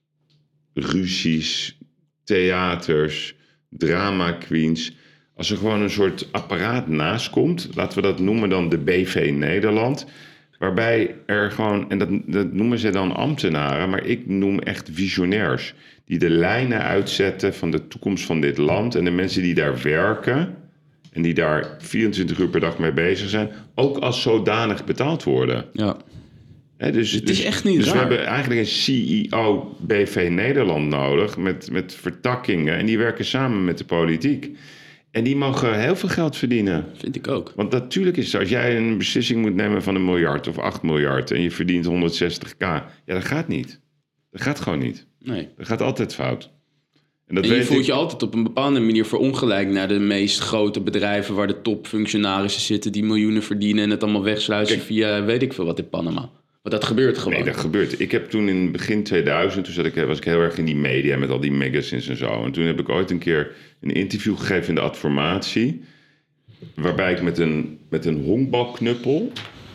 ruzies, theaters, drama queens, als er gewoon een soort apparaat naast komt, laten we dat noemen dan de B V Nederland, waarbij er gewoon, en dat, dat noemen ze dan ambtenaren, maar ik noem echt visionairs, die de lijnen uitzetten van de toekomst van dit land en de mensen die daar werken en die daar vierentwintig uur per dag mee bezig zijn, ook als zodanig betaald worden. Ja. He, dus, Het dus, is echt niet dus we raar. hebben eigenlijk een C E O B V Nederland nodig met, met vertakkingen. En die werken samen met de politiek. En die mogen heel veel geld verdienen. Vind ik ook. Want natuurlijk is het zo, als jij een beslissing moet nemen van een miljard of acht miljard... en je verdient honderdzestig k, ja, dat gaat niet. Dat gaat gewoon niet. Nee. Dat gaat altijd fout. En dat En je weet voelt ik. je altijd op een bepaalde manier verongelijkt naar de meest grote bedrijven waar de topfunctionarissen zitten die miljoenen verdienen en het allemaal wegsluizen Kijk. via weet ik veel wat in Panama. Want dat gebeurt gewoon. Nee, dat gebeurt. Ik heb toen in begin tweeduizend, toen zat ik, was ik heel erg in die media met al die magazines en zo. En toen heb ik ooit een keer een interview gegeven in de Adformatie, waarbij ik met een, met een honkbalknuppel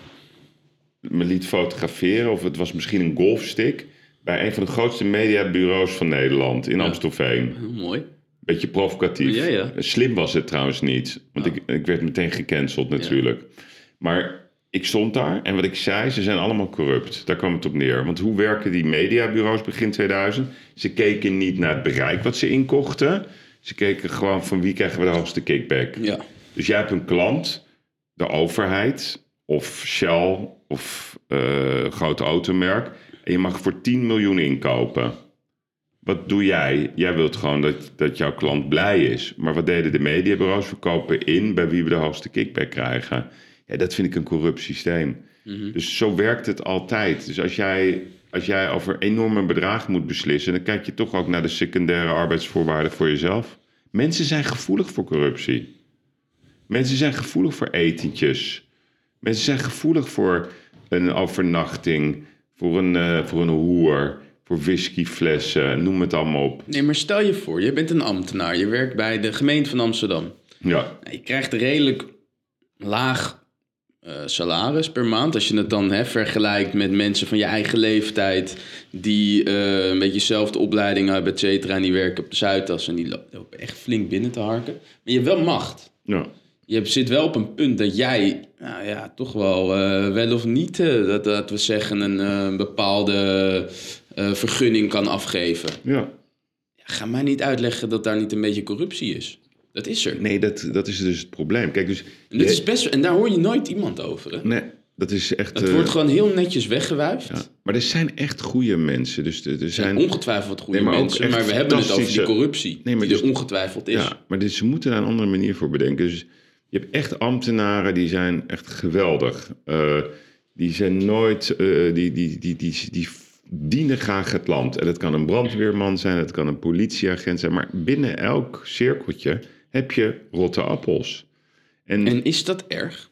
me liet fotograferen, of het was misschien een golfstick, bij een van de grootste mediabureaus van Nederland in Ja. Amstelveen. Heel mooi. Beetje provocatief. Ja, ja. Slim was het trouwens niet. Want Oh. ik, ik werd meteen gecanceld natuurlijk. Maar ik stond daar en wat ik zei, ze zijn allemaal corrupt. Daar kwam het op neer. Want hoe werken die mediabureaus begin tweeduizend? Ze keken niet naar het bereik wat ze inkochten. Ze keken gewoon van wie krijgen we de hoogste kickback. Ja. Dus jij hebt een klant, de overheid of Shell of uh, grote automerk. En je mag voor tien miljoen inkopen. Wat doe jij? Jij wilt gewoon dat, dat jouw klant blij is. Maar wat deden de mediabureaus? We kopen in bij wie we de hoogste kickback krijgen. Ja, dat vind ik een corrupt systeem. Mm-hmm. Dus zo werkt het altijd. Dus als jij, als jij over enorme bedragen moet beslissen, dan kijk je toch ook naar de secundaire arbeidsvoorwaarden voor jezelf. Mensen zijn gevoelig voor corruptie. Mensen zijn gevoelig voor etentjes. Mensen zijn gevoelig voor een overnachting, voor een, uh, voor een hoer, voor whiskyflessen, noem het allemaal op. Nee, maar stel je voor, je bent een ambtenaar. Je werkt bij de gemeente van Amsterdam. Ja. Je krijgt een redelijk laag uh, salaris per maand. Als je het dan hè, vergelijkt met mensen van je eigen leeftijd... die uh, een beetje dezelfde opleiding hebben, et cetera... en die werken op de Zuidas en die lopen echt flink binnen te harken. Maar je hebt wel macht. Ja. Je zit wel op een punt dat jij, nou ja, toch wel, uh, wel of niet... Uh, dat, dat we zeggen een uh, bepaalde uh, vergunning kan afgeven. Ja. Ja, ga mij niet uitleggen dat daar niet een beetje corruptie is. Dat is er. Nee, dat, dat is dus het probleem. Kijk, dus... En, dit je... is best, en daar hoor je nooit iemand over, hè? Nee, dat is echt... Het uh... wordt gewoon heel netjes weggewuifd. Ja. Maar er zijn echt goede mensen. Dus er, er zijn ongetwijfeld goede nee, maar mensen, maar we hebben het over die corruptie nee, maar die dus... er ongetwijfeld is. Ja, maar dus, ze moeten daar een andere manier voor bedenken. Dus je hebt echt ambtenaren die zijn echt geweldig. Uh, die zijn nooit... Uh, die, die, die, die, die, die dienen graag het land. En dat kan een brandweerman zijn, dat kan een politieagent zijn. Maar binnen elk cirkeltje heb je rotte appels. En, en is dat erg?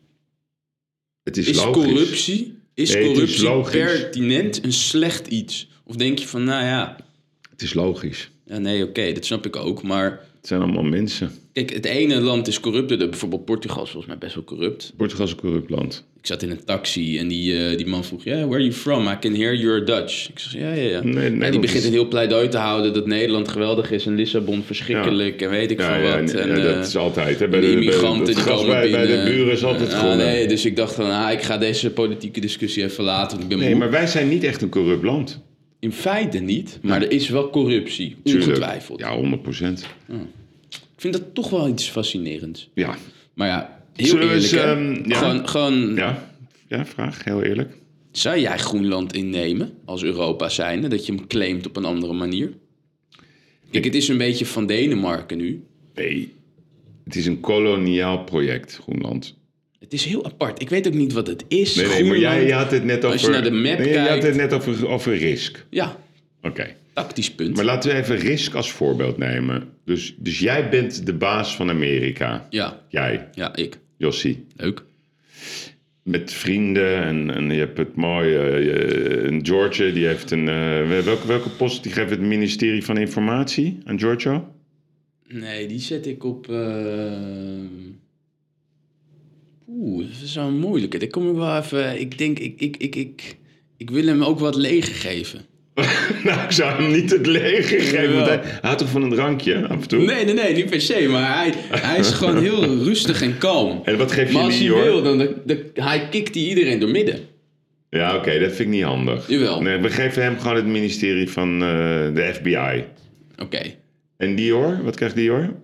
Het is, is logisch. corruptie, is nee, corruptie is pertinent een slecht iets? Of denk je van, nou ja... Het is logisch. Ja, nee, oké, okay, dat snap ik ook, maar... Het zijn allemaal mensen. Kijk, het ene land is corrupt. Bijvoorbeeld Portugal is volgens mij best wel corrupt. Portugal is een corrupt land. Ik zat in een taxi en die, uh, die man vroeg... Yeah, where are you from? I can hear you're Dutch. Ik zeg, ja, ja, ja. Nee, nee, ja die begint een heel pleidooi te houden... dat Nederland geweldig is en Lissabon verschrikkelijk... Ja. en weet ik ja, veel ja, wat. Ja, en, ja, uh, dat is altijd. Hè, bij de de immigranten bij, die komen bij, binnen. Bij de buren is altijd uh, goed. Ah, nee, dus ik dacht van... Ah, ik ga deze politieke discussie even laten. Ik ben nee, moe. maar wij zijn niet echt een corrupt land. In feite niet, maar ja. er is wel corruptie. Tuurlijk. Ongetwijfeld. Ja, honderd procent. Ja. Ik vind dat toch wel iets fascinerends. Ja. Maar ja, heel Zullen eerlijk. eens, um, ja. Gewoon, gewoon... Ja. ja, vraag, heel eerlijk. Zou jij Groenland innemen als Europa zijnde? Dat je hem claimt op een andere manier? Kijk, het is een beetje van Denemarken nu. Nee, het is een koloniaal project, Groenland. Het is heel apart. Ik weet ook niet wat het is. Nee, nee maar jij had het net over... Als je naar de map nee, kijkt... Je had het net over, over risk. Ja. Oké. Okay. Tactisch punt. Maar laten we even risk als voorbeeld nemen. Dus, dus jij bent de baas van Amerika. Ja. Jij. Ja, ik. Jossie. Leuk. Met vrienden en, en je hebt het mooi. Uh, uh, George, die heeft een... Uh, welke, welke post die geeft het ministerie van Informatie aan Giorgio? Nee, die zet ik op... Uh... Oeh, dat is zo moeilijk. Ik kom ik wel even... Ik denk, ik, ik, ik, ik, ik wil hem ook wat leger geven. Nou, ik zou hem niet het leger geven. Want hij houdt toch van een drankje af en toe? Nee, nee, nee, niet per se. Maar hij, hij is gewoon heel rustig en kalm. En wat geef je maar als die, hij hoor? wil, dan de, de, hij kikt hij iedereen door midden. Ja, oké, okay, dat vind ik niet handig. Jawel. Nee, we geven hem gewoon het ministerie van uh, de F B I. Oké. Okay. En Dior? Wat krijgt Dior?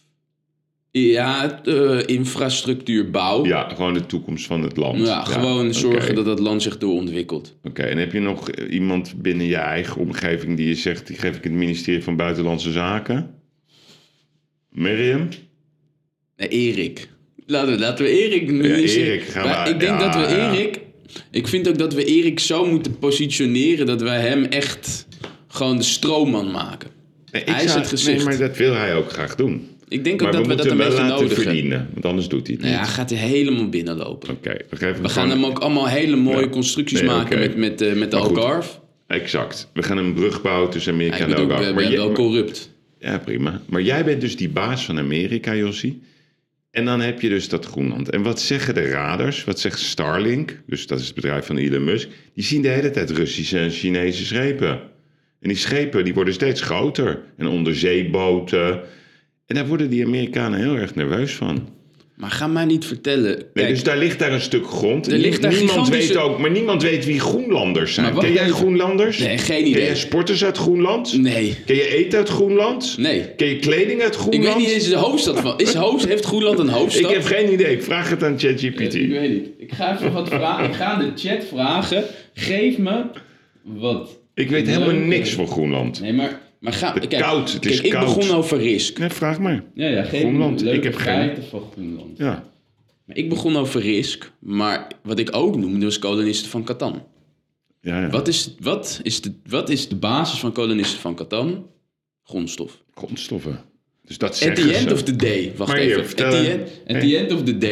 Ja, uh, infrastructuurbouw. Ja, gewoon de toekomst van het land. Ja, ja gewoon zorgen okay. dat het land zich doorontwikkelt. Oké, okay, en heb je nog iemand binnen je eigen omgeving die je zegt... die geef ik het ministerie van Buitenlandse Zaken? Miriam? Nee, Erik. Laten we, laten we Erik nu ja, eens... Erik gaan maar we... Ik denk ja, dat we ja. Erik... Ik vind ook dat we Erik zo moeten positioneren... dat wij hem echt gewoon de stroomman maken. Nee, hij zou, is het gezicht. Nee, maar dat wil hij ook graag doen. Ik denk maar ook dat we, we dat een beetje laten nodig verdienen, hebben. Want anders doet hij het nou niet. Ja, gaat hij helemaal binnenlopen. Oké. Okay, we, we gaan hem ook allemaal hele mooie ja. constructies nee, maken okay. met, met, uh, met de Algarve. Exact. We gaan een brug bouwen tussen Amerika ja, en Algarve. Ik ben ben wel corrupt. Ja, prima. Maar jij bent dus die baas van Amerika, Jossie. En dan heb je dus dat Groenland. En wat zeggen de radars? Wat zegt Starlink? Dus dat is het bedrijf van Elon Musk. Die zien de hele tijd Russische en Chinese schepen. En die schepen die worden steeds groter. En onderzeeboten. En daar worden die Amerikanen heel erg nerveus van. Maar ga mij niet vertellen... Kijk, nee, dus daar ligt daar een stuk grond. Er ligt daar niemand gigantische... weet ook, maar niemand weet wie Groenlanders zijn. Ken jij even... Groenlanders? Nee, geen idee. Ken jij sporters uit Groenland? Nee. Ken je eten uit Groenland? Nee. Ken je kleding uit Groenland? Ik weet niet, is de hoofdstad van... Is hoofd, heeft Groenland een hoofdstad? Ik heb geen idee. Ik vraag het aan ChatGPT. Uh, ik weet niet. Ik ga even wat vragen. Ik ga de chat vragen. Geef me wat... Ik weet helemaal niks van Groenland. Nee, maar... Maar ga, het kijk, koud, het kijk, is ik koud. begon over risk. Nee, vraag maar. Ja, ja, geef Groenland. me Ik heb feiten geen... van Groenland. Ja. Maar ik begon over risk, maar wat ik ook noemde was kolonisten van Catan. Ja, ja. Wat is, wat, is de, wat is de basis van kolonisten van Catan? Grondstof. Grondstoffen. Dus dat At zeggen the end ze. of the day, wacht maar even. Hier, At, the end, at the end of the day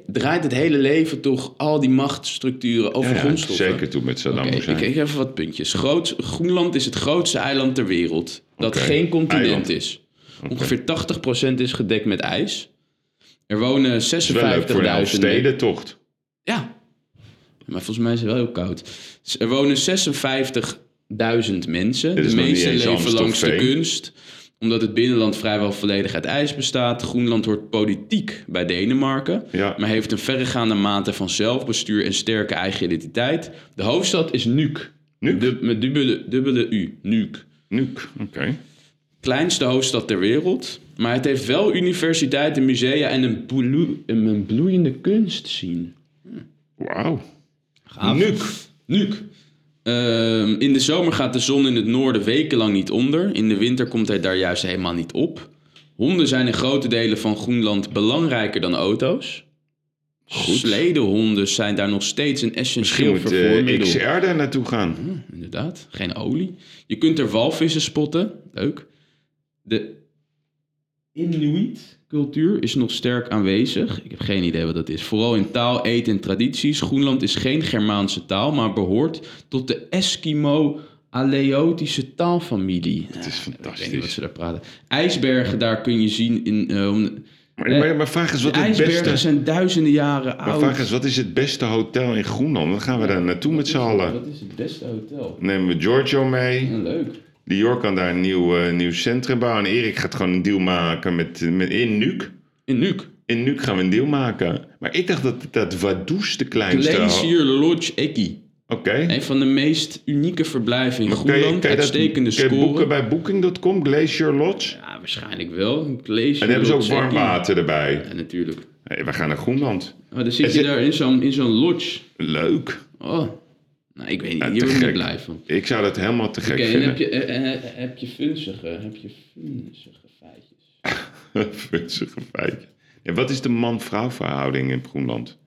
draait het hele leven toch al die machtsstructuren over Ja, ja, grondstoffen? zeker toen met Saddam Oké, Hussein. ik, ik heb even wat puntjes. Groot, Groenland is het grootste eiland ter wereld dat Oké, geen continent eiland. is. Ongeveer tachtig procent is gedekt met ijs. Er wonen Dat is wel leuk voor een zesenvijftigduizend... stedentocht. Ja, maar volgens mij is het wel heel koud. Er wonen zesenvijftigduizend mensen. Dit is De nog niet meeste eens leven langs de Amstelveen. kunst. Omdat het binnenland vrijwel volledig uit ijs bestaat. Groenland hoort politiek bij Denemarken. Ja. Maar heeft een verregaande mate van zelfbestuur en sterke eigen identiteit. De hoofdstad is Nuuk. Nuuk? Du- met dubbele, dubbele U. Nuuk. Nuuk, oké. Kleinste hoofdstad ter wereld. Maar het heeft wel universiteiten, musea en een, bloe- een bloeiende kunstscene. Wauw. Nuuk. Nuuk. Ehm, in de zomer gaat de zon in het noorden wekenlang niet onder. In de winter komt hij daar juist helemaal niet op. Honden zijn in grote delen van Groenland belangrijker dan auto's. Goed. Sledehonden zijn daar nog steeds een Misschien essentieel moet eh, vervoermiddel. X R daar naartoe gaan. Hm, inderdaad, geen olie. Je kunt er walvissen spotten. Leuk. De Inuit-cultuur is nog sterk aanwezig. Ik heb geen idee wat dat is. Vooral in taal, eten en tradities. Groenland is geen Germaanse taal, maar behoort tot de Eskimo-Aleotische taalfamilie. Het is Ik weet fantastisch. niet wat ze daar praten. IJsbergen, daar kun je zien in... uh, om- Maar, maar, maar vraag eens wat de het IJsbergen beste... zijn duizenden jaren Maar oud. vraag eens, wat is het beste hotel in Groenland? Dan gaan we daar naartoe met z'n allen. Wat is het beste hotel? Nemen we Giorgio mee. Ja, leuk. Dior kan daar een nieuw, eh, nieuw centrum bouwen. En Erik gaat gewoon een deal maken met, met, in Nuuk. In Nuuk. In Nuuk gaan we een deal maken. Maar ik dacht dat dat Vaduz de kleinste... Glacier Lodge Eki. Oké. Een van de meest unieke verblijven in Maar kan je- Groenland. kan je dat- Uitstekende kan je score. boeken bij booking punt com, Glacier Lodge? Ja, waarschijnlijk wel. Een Glacier En dan hebben ze ook Lodge warm Eki. water erbij. Ja, natuurlijk. Hey, we gaan naar Groenland. Maar dan zit En je zit- daar in zo'n, in zo'n lodge. Leuk. Oh. Nou, ik weet niet. Ja, Hier te word ik gek. niet blij van. Ik zou dat helemaal te gek Oké, en vinden. heb je, eh, eh, heb je funzige, heb je funzige feitjes? Funzige feitje. Ja, wat is de man-vrouw verhouding in Groenland?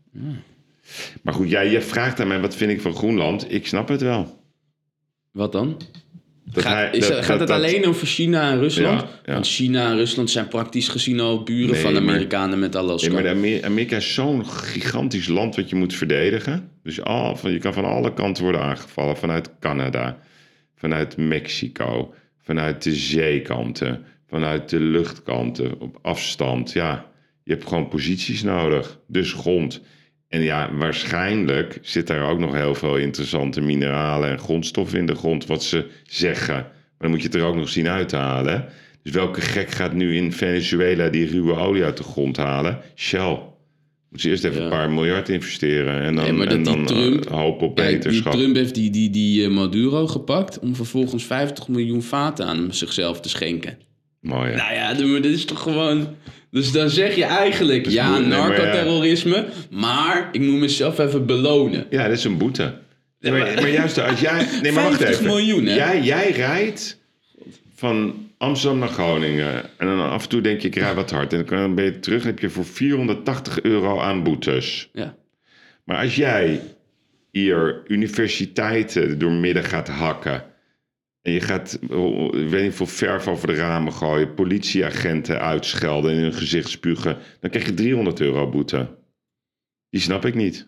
Maar goed, jij, jij vraagt aan mij, wat vind ik van Groenland? Ik snap het wel. Wat dan? Dat Gaat, hij- is, dat- gaat dat- het dat- alleen over China en Rusland? Ja, ja. Want China en Rusland zijn praktisch gezien al buren Nee, van de maar- Amerikanen met Alaska. Ja, maar de Amer- Amerika is zo'n gigantisch land wat je moet verdedigen. Dus al, van, je kan van alle kanten worden aangevallen. Vanuit Canada, vanuit Mexico, vanuit de zeekanten, vanuit de luchtkanten, op afstand. Ja, je hebt gewoon posities nodig. Dus grond. En ja, waarschijnlijk zit daar ook nog heel veel interessante mineralen en grondstoffen in de grond, wat ze zeggen. Maar dan moet je het er ook nog zien uit te halen. Dus welke gek gaat nu in Venezuela die ruwe olie uit de grond halen? Shell. Moet ze eerst even Ja. een paar miljard investeren en dan, Nee, maar dat en die dan Trump- eh, hopen op Kijk, die beterschap. Trump heeft die, die, die eh, Maduro gepakt om vervolgens vijftig miljoen vaten aan zichzelf te schenken. Mooi, hè? Nou ja, maar dit is toch gewoon... Dus dan zeg je eigenlijk, Dus ja, moet- nee, maar ja. narcoterrorisme, maar ik moet mezelf even belonen. Ja, dat is een boete. Nee, maar, maar- maar juist als jij... Nee, maar wacht vijftig even. miljoen, hè? Jij, jij rijdt van Amsterdam naar Groningen. En dan af en toe denk je, ik rij wat hard. En dan ben je terug, heb je voor vierhonderdtachtig euro aan boetes. Ja. Maar als jij hier universiteiten doormidden gaat hakken... en je gaat, oh, ik weet niet veel, verf over de ramen gooien... politieagenten uitschelden en in hun gezicht spugen... dan krijg je driehonderd euro boete. Die snap ik niet.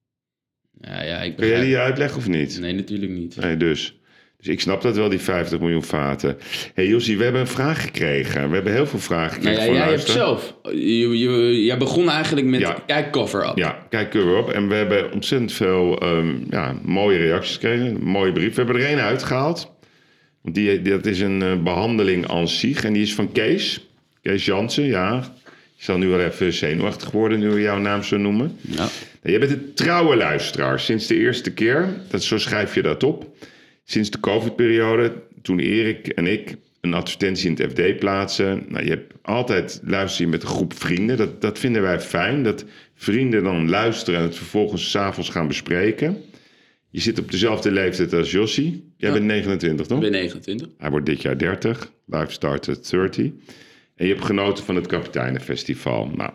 Ja, ja, ik Kun jij begrijp... die uitleggen of niet? Nee, natuurlijk niet. Nee, dus. Dus ik snap dat wel, die vijftig miljoen vaten. Hé hey, Jossie, we hebben een vraag gekregen. We hebben heel veel vragen Nou gekregen ja, van jij hebt luisteren. zelf... Je, je, jij begon eigenlijk met, Ja. kijk, cover-up. Ja, kijk erop. En we hebben ontzettend veel um, ja, mooie reacties gekregen. Een mooie brief. We hebben er één uitgehaald. Want die, dat is een uh, behandeling aan zich. En die is van Kees. Kees Jansen, ja. Ik zal nu wel even zenuwachtig worden, nu we jouw naam zo noemen. Ja. Nou, jij bent een trouwe luisteraar sinds de eerste keer. Dat, zo schrijf je dat op. Sinds de COVID-periode, toen Erik en ik een advertentie in het F D plaatsen. Nou, je hebt altijd luister je met een groep vrienden. Dat, dat vinden wij fijn. Dat vrienden dan luisteren en het vervolgens 's avonds gaan bespreken. Je zit op dezelfde leeftijd als Jossie. Jij Ja. bent negenentwintig, toch? Ik ben negenentwintig. Hij wordt dit jaar dertig. Life starts at dertig. En je hebt genoten van het Kapiteinenfestival. Nou,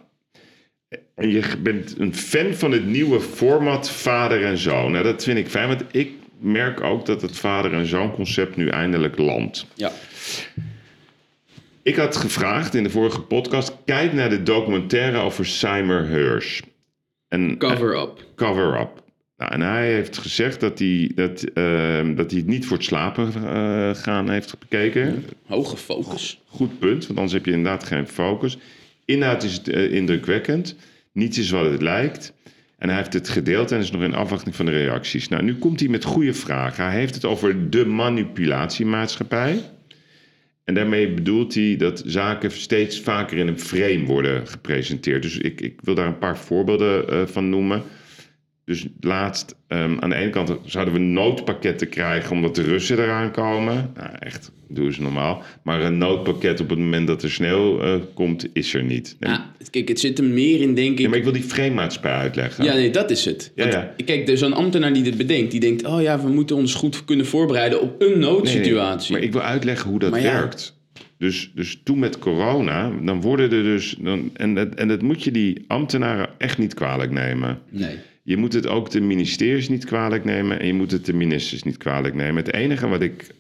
en je bent een fan van het nieuwe format vader en zoon. Nou, dat vind ik fijn, want ik merk ook dat het vader en zoon concept nu eindelijk landt. Ja. Ik had gevraagd in de vorige podcast, kijk naar de documentaire over Seymour Hersh. En, Cover-up. Cover-up. Nou, en hij heeft gezegd dat hij, dat, uh, dat hij het niet voor het slapen uh, gaan heeft bekeken. Hoge focus. Goed punt, want anders heb je inderdaad geen focus. Inhoud is uh, indrukwekkend. Niets is wat het lijkt. En hij heeft het gedeeld en is nog in afwachting van de reacties. Nou, nu komt hij met goede vragen. Hij heeft het over de manipulatiemaatschappij. En daarmee bedoelt hij dat zaken steeds vaker in een frame worden gepresenteerd. Dus ik, ik wil daar een paar voorbeelden uh, van noemen. Dus laatst, um, aan de ene kant zouden we noodpakketten krijgen omdat de Russen eraan komen. Nou, echt, doen ze normaal. Maar een noodpakket op het moment dat er sneeuw uh, komt, is er niet. Nee. Ja, kijk, het zit er meer in, denk ik... Ja, maar ik wil die frame-maatschappij uitleggen. Ja, nee, dat is het. Ja, Want, ja. Kijk, er is een ambtenaar die dit bedenkt. Die denkt, oh ja, we moeten ons goed kunnen voorbereiden op een noodsituatie. Nee, nee, maar ik wil uitleggen hoe dat Maar ja. werkt. Dus, dus toen met corona, dan worden er dus... Dan, en, dat, en dat moet je die ambtenaren echt niet kwalijk nemen. Nee. Je moet het ook de ministeries niet kwalijk nemen en je moet het de ministers niet kwalijk nemen. Het enige wat ik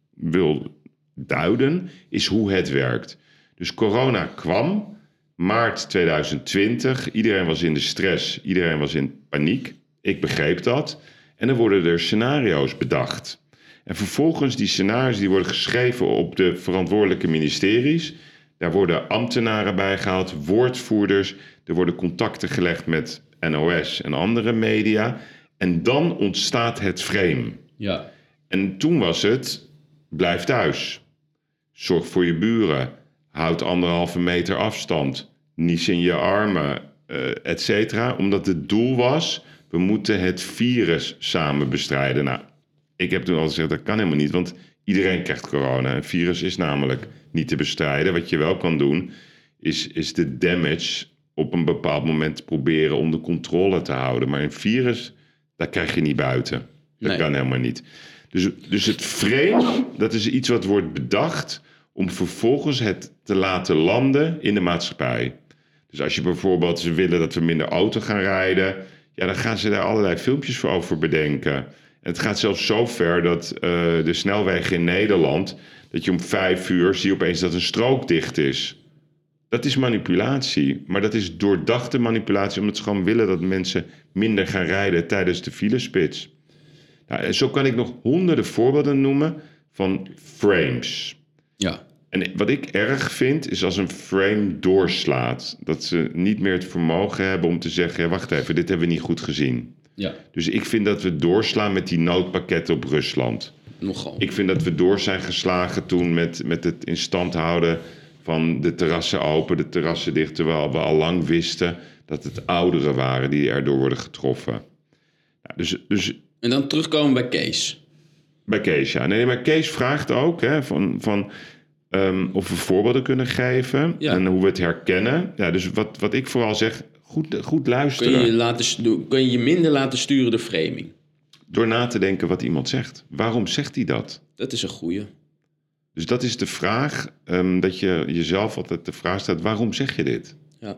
wil duiden is hoe het werkt. Dus corona kwam, maart tweeduizend twintig. Iedereen was in de stress, iedereen was in paniek. Ik begreep dat. En dan worden er scenario's bedacht. En vervolgens die scenario's die worden geschreven op de verantwoordelijke ministeries. Daar worden ambtenaren bij gehaald, woordvoerders. Er worden contacten gelegd met N O S en andere media. En dan ontstaat het frame. Ja. En toen was het, blijf thuis. Zorg voor je buren. Houd anderhalve meter afstand. Nies in je armen, uh, et cetera. Omdat het doel was, we moeten het virus samen bestrijden. Nou, ik heb toen al gezegd, dat kan helemaal niet. Want iedereen krijgt corona. Een virus is namelijk niet te bestrijden. Wat je wel kan doen, is, is de damage op een bepaald moment proberen onder controle te houden. Maar een virus, dat krijg je niet buiten. Dat Nee. kan helemaal niet. Dus, dus het frame, dat is iets wat wordt bedacht om vervolgens het te laten landen in de maatschappij. Dus als je bijvoorbeeld, ze willen dat we minder auto gaan rijden, ja, dan gaan ze daar allerlei filmpjes voor over bedenken. En het gaat zelfs zo ver dat uh, de snelwegen in Nederland, dat je om vijf uur zie je opeens dat een strook dicht is. Dat is manipulatie, maar dat is doordachte manipulatie omdat ze gewoon willen dat mensen minder gaan rijden tijdens de filespits. Nou, en zo kan ik nog honderden voorbeelden noemen van frames. Ja. En wat ik erg vind, is als een frame doorslaat. Dat ze niet meer het vermogen hebben om te zeggen, ja, wacht even, dit hebben we niet goed gezien. Ja. Dus ik vind dat we doorslaan met die noodpakketten op Rusland. Nogal. Ik vind dat we door zijn geslagen toen met, met het in stand houden van de terrassen open, de terrassen dicht, terwijl we al lang wisten dat het ouderen waren die erdoor worden getroffen. Nou, dus, dus En dan terugkomen bij Kees. bij Kees, ja. Nee, maar Kees vraagt ook hè, van, van, um, of we voorbeelden kunnen geven Ja. en hoe we het herkennen. Ja, dus wat, wat ik vooral zeg, goed, goed Kun luisteren. je, je laten, stu- kun je je minder laten sturen door framing. Door na te denken wat iemand zegt. Waarom zegt hij dat? Dat is een goeie. Dus dat is de vraag, um, dat je jezelf altijd de vraag stelt, waarom zeg je dit? Ja.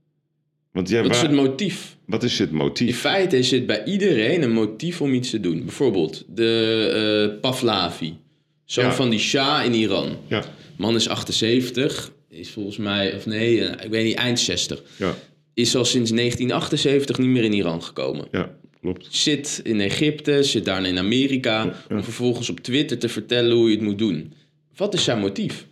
Want ja, Wat is waar- het motief? wat is het In motief? feite is het bij iedereen een motief om iets te doen. Bijvoorbeeld de uh, Pahlavi. Zoon Ja. van die Shah in Iran. Ja, Man is achtenzeventig. Is volgens mij, of nee, uh, ik weet niet, eind zestig. ja, Is al sinds negentien achtenzeventig niet meer in Iran gekomen. ja, klopt. Zit in Egypte, zit daarna in Amerika. ja. Om vervolgens op Twitter te vertellen hoe je het moet doen. Wat is zijn motief?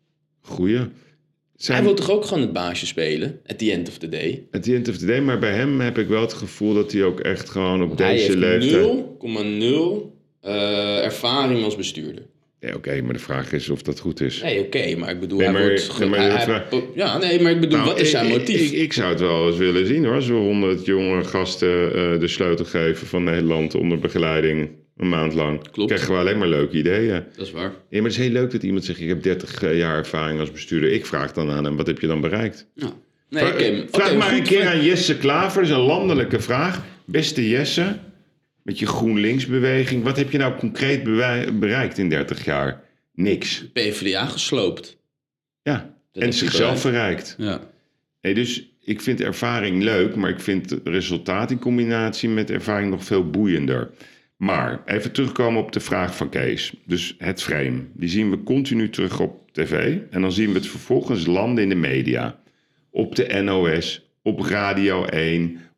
Goeie. Zijn, Hij wil toch ook gewoon het baasje spelen? At the end of the day. At the end of the day, maar bij hem heb ik wel het gevoel dat hij ook echt gewoon op Hij deze heeft leeftijd... nul komma nul uh, ervaring als bestuurder. Ja, oké, okay, maar de vraag is of dat goed is. Nee, oké, okay, maar ik bedoel, Nee, hij maar- wordt... ge- nee, maar hij- de hij- vraag- Ja, nee, maar ik bedoel, Nou, wat is zijn ik- motief? Ik, ik, ik zou het wel eens willen zien hoor. Als we honderd jonge gasten uh, de sleutel geven van Nederland onder begeleiding een maand lang. Klopt. Krijgen we alleen maar leuke ideeën. Dat is waar. Ja, maar het is heel leuk dat iemand zegt, ik heb dertig jaar ervaring als bestuurder. Ik vraag dan aan hem, wat heb je dan bereikt? Ja. Nee, Vra- oké, vraag oké, maar goed, een keer goed. aan Jesse Klaver, dat is een landelijke vraag. Beste Jesse, met je GroenLinks-beweging, wat heb je nou concreet bewei- bereikt in dertig jaar? Niks. P v d A gesloopt. Ja, Dat en heb je zichzelf bereikt. verrijkt. Ja. Nee, dus ik vind ervaring leuk, maar ik vind het resultaat in combinatie met ervaring nog veel boeiender. Maar even terugkomen op de vraag van Kees. Dus het frame, die zien we continu terug op tv. En dan zien we het vervolgens landen in de media. Op de N O S, op Radio één,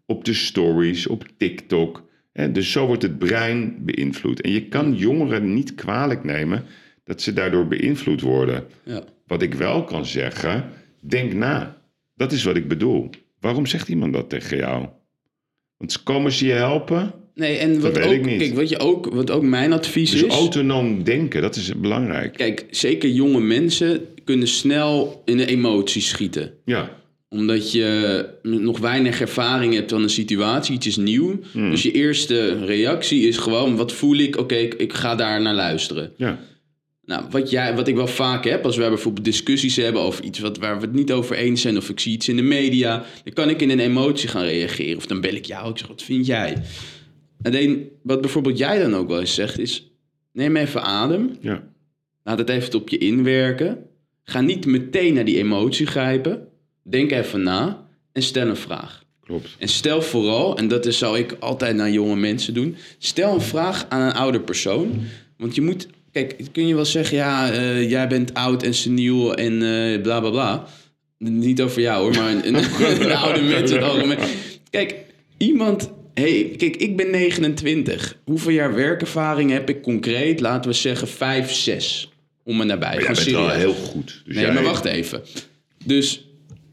op de stories, op TikTok. Hè? Dus zo wordt het brein beïnvloed. En je kan jongeren niet kwalijk nemen dat ze daardoor beïnvloed worden. Ja. Wat ik wel kan zeggen, denk na. Dat is wat ik bedoel. Waarom zegt iemand dat tegen jou? Want komen ze je helpen? Nee, en wat Dat weet ook, ik niet. kijk, wat, je ook, wat ook mijn advies Dus is... autonoom denken, dat is belangrijk. Kijk, zeker jonge mensen kunnen snel in de emoties schieten. Ja, Omdat je nog weinig ervaring hebt van een situatie, iets is nieuw. Hmm. Dus je eerste reactie is gewoon, wat voel ik? Oké, ik, ik ga daar naar luisteren. ja. Nou, wat, jij, wat ik wel vaak heb, als wij bijvoorbeeld discussies hebben over iets wat, waar we het niet over eens zijn, of ik zie iets in de media, dan kan ik in een emotie gaan reageren. Of dan bel ik jou, ik zeg, wat vind jij? Alleen, wat bijvoorbeeld jij dan ook wel eens zegt, is, neem even adem, ja. laat het even op je inwerken. Ga niet meteen naar die emotie grijpen. Denk even na en stel een vraag. Klopt. En stel vooral, en dat is, zou ik altijd naar jonge mensen doen, stel een vraag aan een ouder persoon. Want je moet, kijk, kun je wel zeggen, ja, uh, jij bent oud en seniel en uh, bla bla bla. Niet over jou hoor, maar een, een, een oude mensen in het algemeen. Kijk, iemand, hey, kijk, ik ben negenentwintig. Hoeveel jaar werkervaring heb ik concreet? Laten we zeggen vijf, zes. Om en nabij. Maar jij bent wel heel goed. Dus nee, jij... maar wacht even. Dus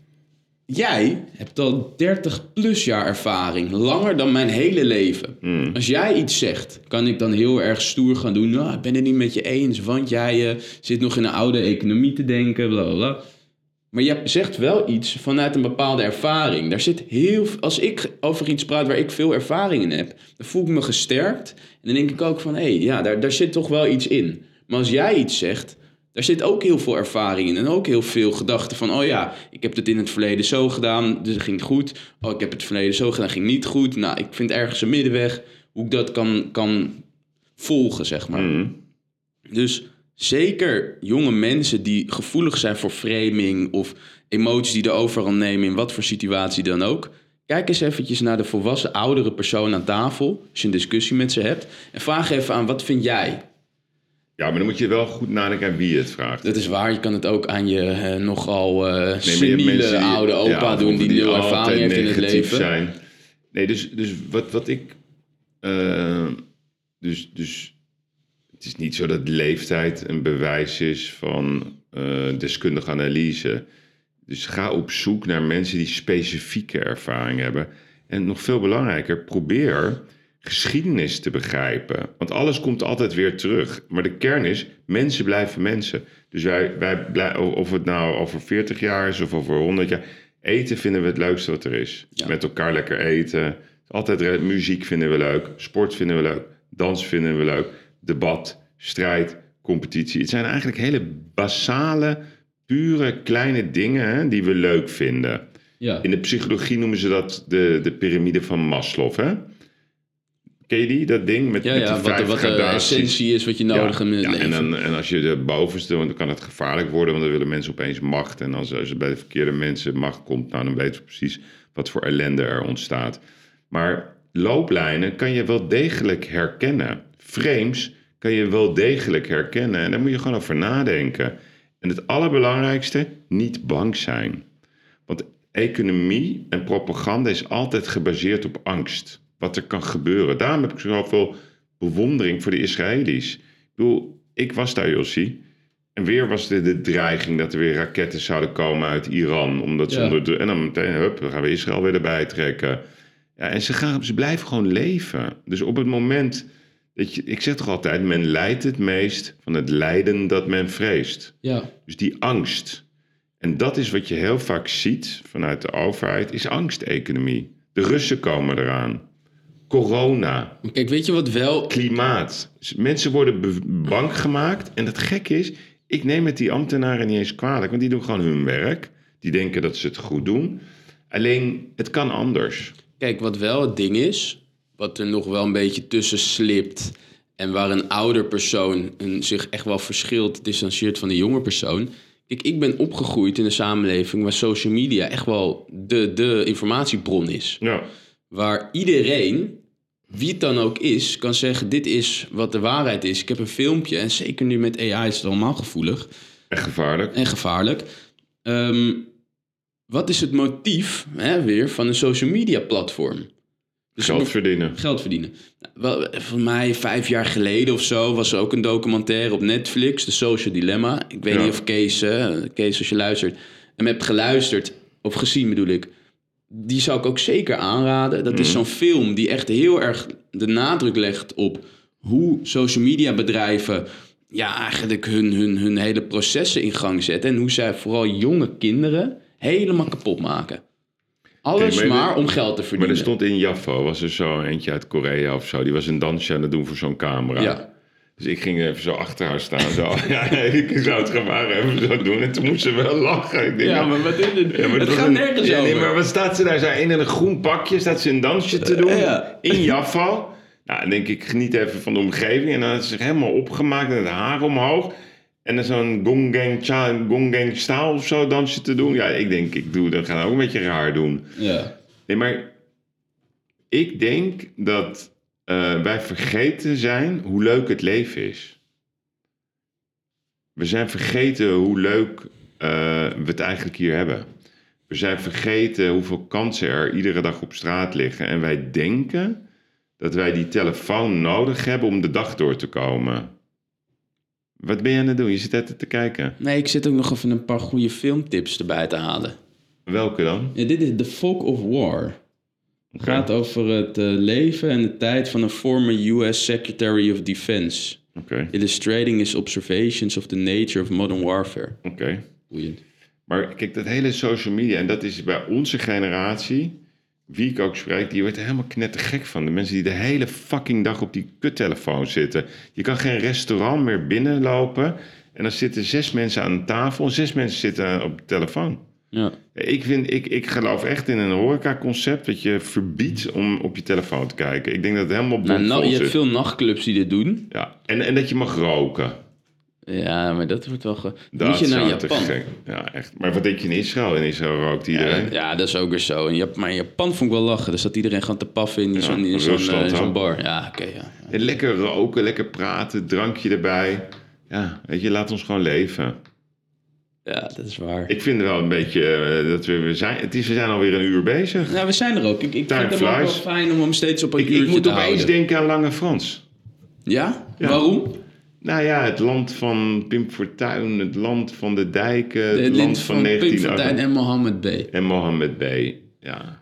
jij hebt al dertig plus jaar ervaring. Langer dan mijn hele leven. Mm. Als jij iets zegt, kan ik dan heel erg stoer gaan doen. Nou, ik ben het niet met je eens, want jij uh, zit nog in een oude economie te denken, bla bla bla. Maar je zegt wel iets vanuit een bepaalde ervaring. Daar zit heel, als ik over iets praat waar ik veel ervaring in heb, dan voel ik me gesterkt. En dan denk ik ook van, hé, hey, ja, daar, daar zit toch wel iets in. Maar als jij iets zegt, daar zit ook heel veel ervaring in. En ook heel veel gedachten van, oh ja, ik heb het in het verleden zo gedaan, dus het ging goed. Oh, ik heb het verleden zo gedaan, ging niet goed. Nou, ik vind ergens een middenweg hoe ik dat kan, kan volgen, zeg maar. Mm. Dus zeker jonge mensen die gevoelig zijn voor framing of emoties die de overhand nemen in wat voor situatie dan ook. Kijk eens eventjes naar de volwassen oudere persoon aan tafel, als je een discussie met ze hebt. En vraag even aan, wat vind jij? Ja, maar dan moet je wel goed nadenken aan wie je het vraagt. Dat is waar, je kan het ook aan je uh, nogal uh, Nee, maar je seniele hebt mensen die- oude opa ja, doen die nul altijd ervaring heeft in het negatief leven. Zijn. Nee, dus, dus wat, wat ik... Uh, dus, dus het is niet zo dat leeftijd een bewijs is van uh, deskundige analyse. Dus ga op zoek naar mensen die specifieke ervaring hebben. En nog veel belangrijker, probeer geschiedenis te begrijpen. Want alles komt altijd weer terug. Maar de kern is, mensen blijven mensen. Dus wij, wij blij, of het nou over veertig jaar is of over honderd jaar. Eten vinden we het leukste wat er is. Ja. Met elkaar lekker eten. Altijd muziek vinden we leuk. Sport vinden we leuk. Dans vinden we leuk. Debat, strijd, competitie. Het zijn eigenlijk hele basale, pure kleine dingen hè, die we leuk vinden. Ja. In de psychologie noemen ze dat de, de piramide van Maslow. Hè? Ken je die, dat ding? Met, Ja, met ja, die wat, vijf de, wat de gradaties? essentie is wat je nodig hebt in het ja, leven. en, dan, en als je de bovenste, want dan kan het gevaarlijk worden, want dan willen mensen opeens macht. En als, als er bij de verkeerde mensen macht komt, nou, dan weten we precies wat voor ellende er ontstaat. Maar looplijnen kan je wel degelijk herkennen. Frames kan je wel degelijk herkennen. En daar moet je gewoon over nadenken. En het allerbelangrijkste, niet bang zijn. Want economie en propaganda is altijd gebaseerd op angst. Wat er kan gebeuren. Daarom heb ik zoveel bewondering voor de Israëli's. Ik bedoel, ik was daar, Jossie. En weer was er de dreiging dat er weer raketten zouden komen uit Iran. Omdat ze Ja. onder de, en dan meteen, hup, dan gaan we Israël weer erbij trekken. Ja, en ze, gaan, ze blijven gewoon leven. Dus op het moment dat je... Ik zeg toch altijd, men lijdt het meest van het lijden dat men vreest. Ja. Dus die angst. En dat is wat je heel vaak ziet vanuit de overheid, is angsteconomie. De Russen komen eraan. Corona, Kijk, weet je wat wel... klimaat. Dus mensen worden be- bang gemaakt. En het gekke is, ik neem het die ambtenaren niet eens kwalijk, want die doen gewoon hun werk. Die denken dat ze het goed doen. Alleen, het kan anders. Kijk, wat wel het ding is, wat er nog wel een beetje tussen slipt en waar een ouder persoon een, zich echt wel verschilt, distancieert van de jonge persoon. Kijk, ik ben opgegroeid in een samenleving waar social media echt wel de, de informatiebron is. Ja, Waar iedereen, wie het dan ook is, kan zeggen, dit is wat de waarheid is. Ik heb een filmpje, en zeker nu met A I is het allemaal gevoelig echt gevaarlijk. en gevaarlijk. Um, wat is het motief hè, weer van een social media platform? Dus Geld verdienen. Geld verdienen. Nou, wel, voor mij vijf jaar geleden of zo was er ook een documentaire op Netflix, The Social Dilemma. Ik weet Ja. niet of Kees, uh, Kees, als je luistert, en hebt geluisterd, of gezien bedoel ik, die zou ik ook zeker aanraden. Dat mm. is zo'n film die echt heel erg de nadruk legt op hoe social media bedrijven ja, eigenlijk hun, hun, hun hele processen in gang zetten. En hoe zij vooral jonge kinderen helemaal kapot maken. Alles Kijk, maar, maar om geld te verdienen. Maar er stond in Jaffa, was er zo eentje uit Korea of zo. Die was een dansje aan het doen voor zo'n camera. Ja. Dus ik ging even zo achter haar staan. Zo. Ja, ik zou het gevaar even zo doen. En toen moest ze wel lachen. Ik denk, Ja, nou, maar wat is het? ja, maar het gaat een, nergens ja, over. Nee, maar wat staat ze daar? Zij in een groen pakje staat ze een dansje te doen. Uh, ja. In Jaffa. Nou, dan denk ik, geniet even van de omgeving. En dan is ze zich helemaal opgemaakt en het haar omhoog. En dan zo'n gonggeng, cha, gonggeng staal of zo dansje te doen. Ja, ik denk, ik doe, dat gaan ook een beetje raar doen. Ja. Nee, maar ik denk dat uh, wij vergeten zijn hoe leuk het leven is. We zijn vergeten hoe leuk uh, we het eigenlijk hier hebben. We zijn vergeten hoeveel kansen er iedere dag op straat liggen. En wij denken dat wij die telefoon nodig hebben om de dag door te komen. Wat ben je aan het doen? Je zit altijd te kijken. Nee, ik zit ook nog even een paar goede filmtips erbij te halen. Welke dan? Ja, dit is The Fog of War. Het Okay. gaat over het uh, leven en de tijd van een former U S Secretary of Defense. Oké. Illustrating his observations of the nature of modern warfare. Oké. Okay. Boeiend. Maar kijk, dat hele social media, en dat is bij onze generatie, wie ik ook spreek, die wordt er helemaal knettergek van. De mensen die de hele fucking dag op die kuttelefoon zitten. Je kan geen restaurant meer binnenlopen en dan zitten zes mensen aan tafel en zes mensen zitten op de telefoon. Ja. Ik, vind, ik, ik geloof echt in een horecaconcept dat je verbiedt om op je telefoon te kijken. Ik denk dat het helemaal Nou, bomvol nou, je hebt zit. veel nachtclubs die dit doen. Ja, en, en dat je mag roken. Ja, maar dat wordt wel... Ge... Dat Moet je naar zou te Japan? gek. Ja, echt. Maar wat denk je in Israël? In Israël rookt iedereen. Ja, ja, dat is ook weer zo. In Japan, maar in Japan vond ik wel lachen. Dus dat iedereen gewoon te paffen in, die Ja, zo'n, in zo'n, Rusland uh, in zo'n ook. bar. Ja, oké, okay, ja. En lekker roken, lekker praten, drankje erbij. Ja, weet je, laat ons gewoon leven. Ja, dat is waar. Ik vind wel een beetje uh, dat we, we zijn... Het is, we zijn alweer een uur bezig. Ja, we zijn er ook. Ik, ik Time vind het ook wel flies. fijn om hem steeds op een Ik, uurtje ik moet te opeens houden. denken aan Lange Frans. Ja? Ja. Waarom? Nou ja, het land van Pim Fortuyn, het land van de dijken, het, Het land lint van, van Pim negentien Fortuyn en Mohammed B. En Mohammed B. Ja.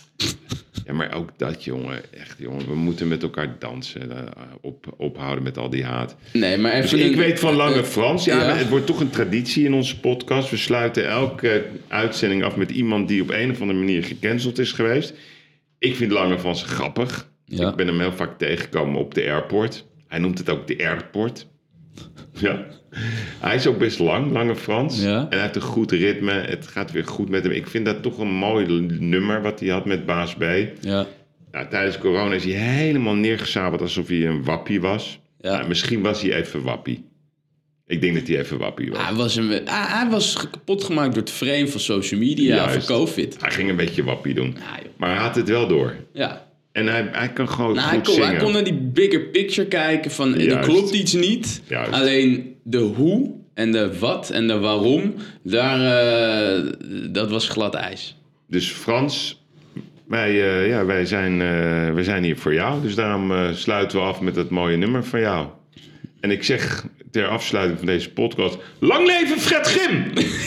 Ja, maar ook dat, jongen. Echt, jongen. We moeten met elkaar dansen. Uh, op, ophouden met al die haat. Nee, maar even... Dus ik een- weet van Lange uh, Frans. Ja, ja. Het wordt toch een traditie in onze podcast. We sluiten elke uitzending af met iemand die op een of andere manier gecanceld is geweest. Ik vind Lange Frans grappig. Ja. Ik ben hem heel vaak tegengekomen op de airport. Hij noemt het ook de airport. Ja. Hij is ook best lang, Lange Frans. Ja. En hij heeft een goed ritme. Het gaat weer goed met hem. Ik vind dat toch een mooi nummer wat hij had met Baas B. Ja. Nou, tijdens corona is hij helemaal neergezabeld alsof hij een wappie was. Ja. Nou, misschien was hij even wappie. Ik denk dat hij even wappie was. Hij was, een, hij, hij was kapot gemaakt door het frame van social media, Juist. van COVID. Hij ging een beetje wappie doen. Ja, joh. Maar hij had het wel door. Ja. En hij, hij kan gewoon Nou, hij, goed kon, zingen. hij kon naar die bigger picture kijken van er Juist. klopt iets niet. Juist. Alleen de hoe en de wat en de waarom, daar, uh, dat was glad ijs. Dus Frans, wij, uh, ja, wij, zijn, uh, wij zijn hier voor jou. Dus daarom uh, sluiten we af met dat mooie nummer van jou. En ik zeg ter afsluiting van deze podcast... Lang leven Fred Grim!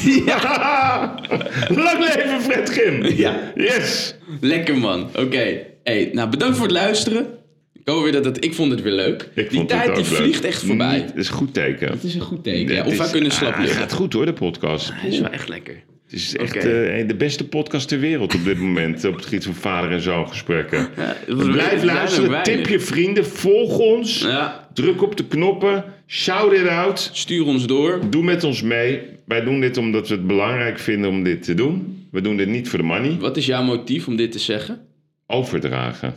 Ja. Lang leven Fred Grim! Ja. Yes! Lekker man, oké. Okay. Hey, nou bedankt voor het luisteren. Ik hoop weer dat het, ik vond het weer leuk. Ik die vond tijd het die ook leuk. vliegt echt voorbij. Dat is een goed teken. Het is een goed teken. Ja. Het Of is- wij kunnen slap ah, liggen. Het gaat goed hoor, de podcast. Hij is wel echt lekker. Het is echt Oké. eh, de beste podcast ter wereld op dit moment. Op het gebied van vader en zoon gesprekken. Ja, dat is- Blijf dat zijn er luisteren, weinig. tip je vrienden, volg ons. Ja, Druk op de knoppen, shout it out. stuur ons door. Doe met ons mee. Wij doen dit omdat we het belangrijk vinden om dit te doen. We doen dit niet voor de money. Wat is jouw motief om dit te zeggen? Overdragen.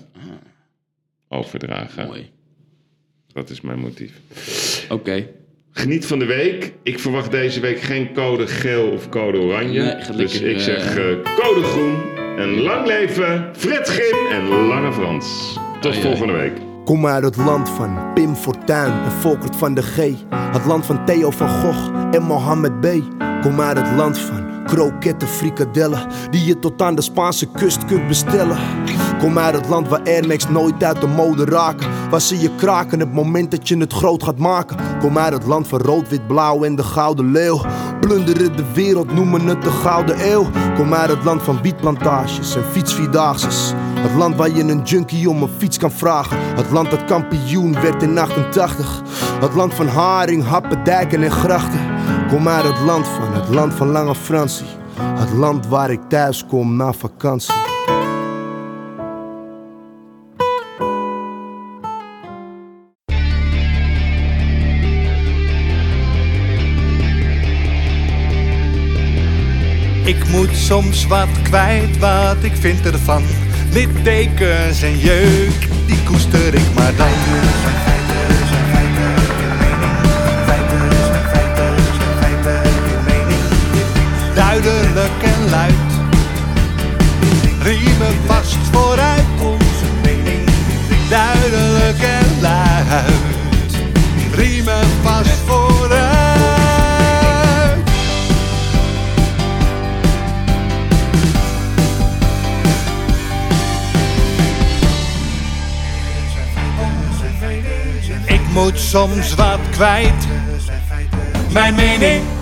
Overdragen. Mooi. Dat is mijn motief. Oké. Geniet van de week. Ik verwacht deze week geen code geel of code oranje. Nee, gaat dus lekker, ik zeg eh, eh, code groen. En lang leven Fred Grim en Lange Frans. Tot Ai, ai. volgende week. Kom uit het land van Pim Fortuyn en Volkert van de G. Het land van Theo van Gogh en Mohammed B. Kom uit het land van kroketten, frikadellen die je tot aan de Spaanse kust kunt bestellen. Kom uit het land waar Air Max nooit uit de mode raken, waar ze je kraken het moment dat je het groot gaat maken. Kom uit het land van rood, wit, blauw en de gouden leeuw. Plunderen de wereld, noemen het de gouden eeuw. Kom uit het land van wietplantages en fietsvierdaagses. Het land waar je een junkie om een fiets kan vragen. Het land dat kampioen werd in achtentachtig. Het land van haring, happen, dijken en grachten. Kom uit het land van, het land van Lange Fransie. Het land waar ik thuis kom na vakantie. Ik moet soms wat kwijt, wat ik vind ervan. Littekens en jeuk, die koester ik maar dan. Feiten zijn feiten, geen mening. Feiten zijn feiten, zijn feiten, geen mening. Duidelijk en luid, riemen vast vooruit onze mening. Duidelijk en luid, riemen vast vooruit. Ik moet soms wat kwijt, mijn mening.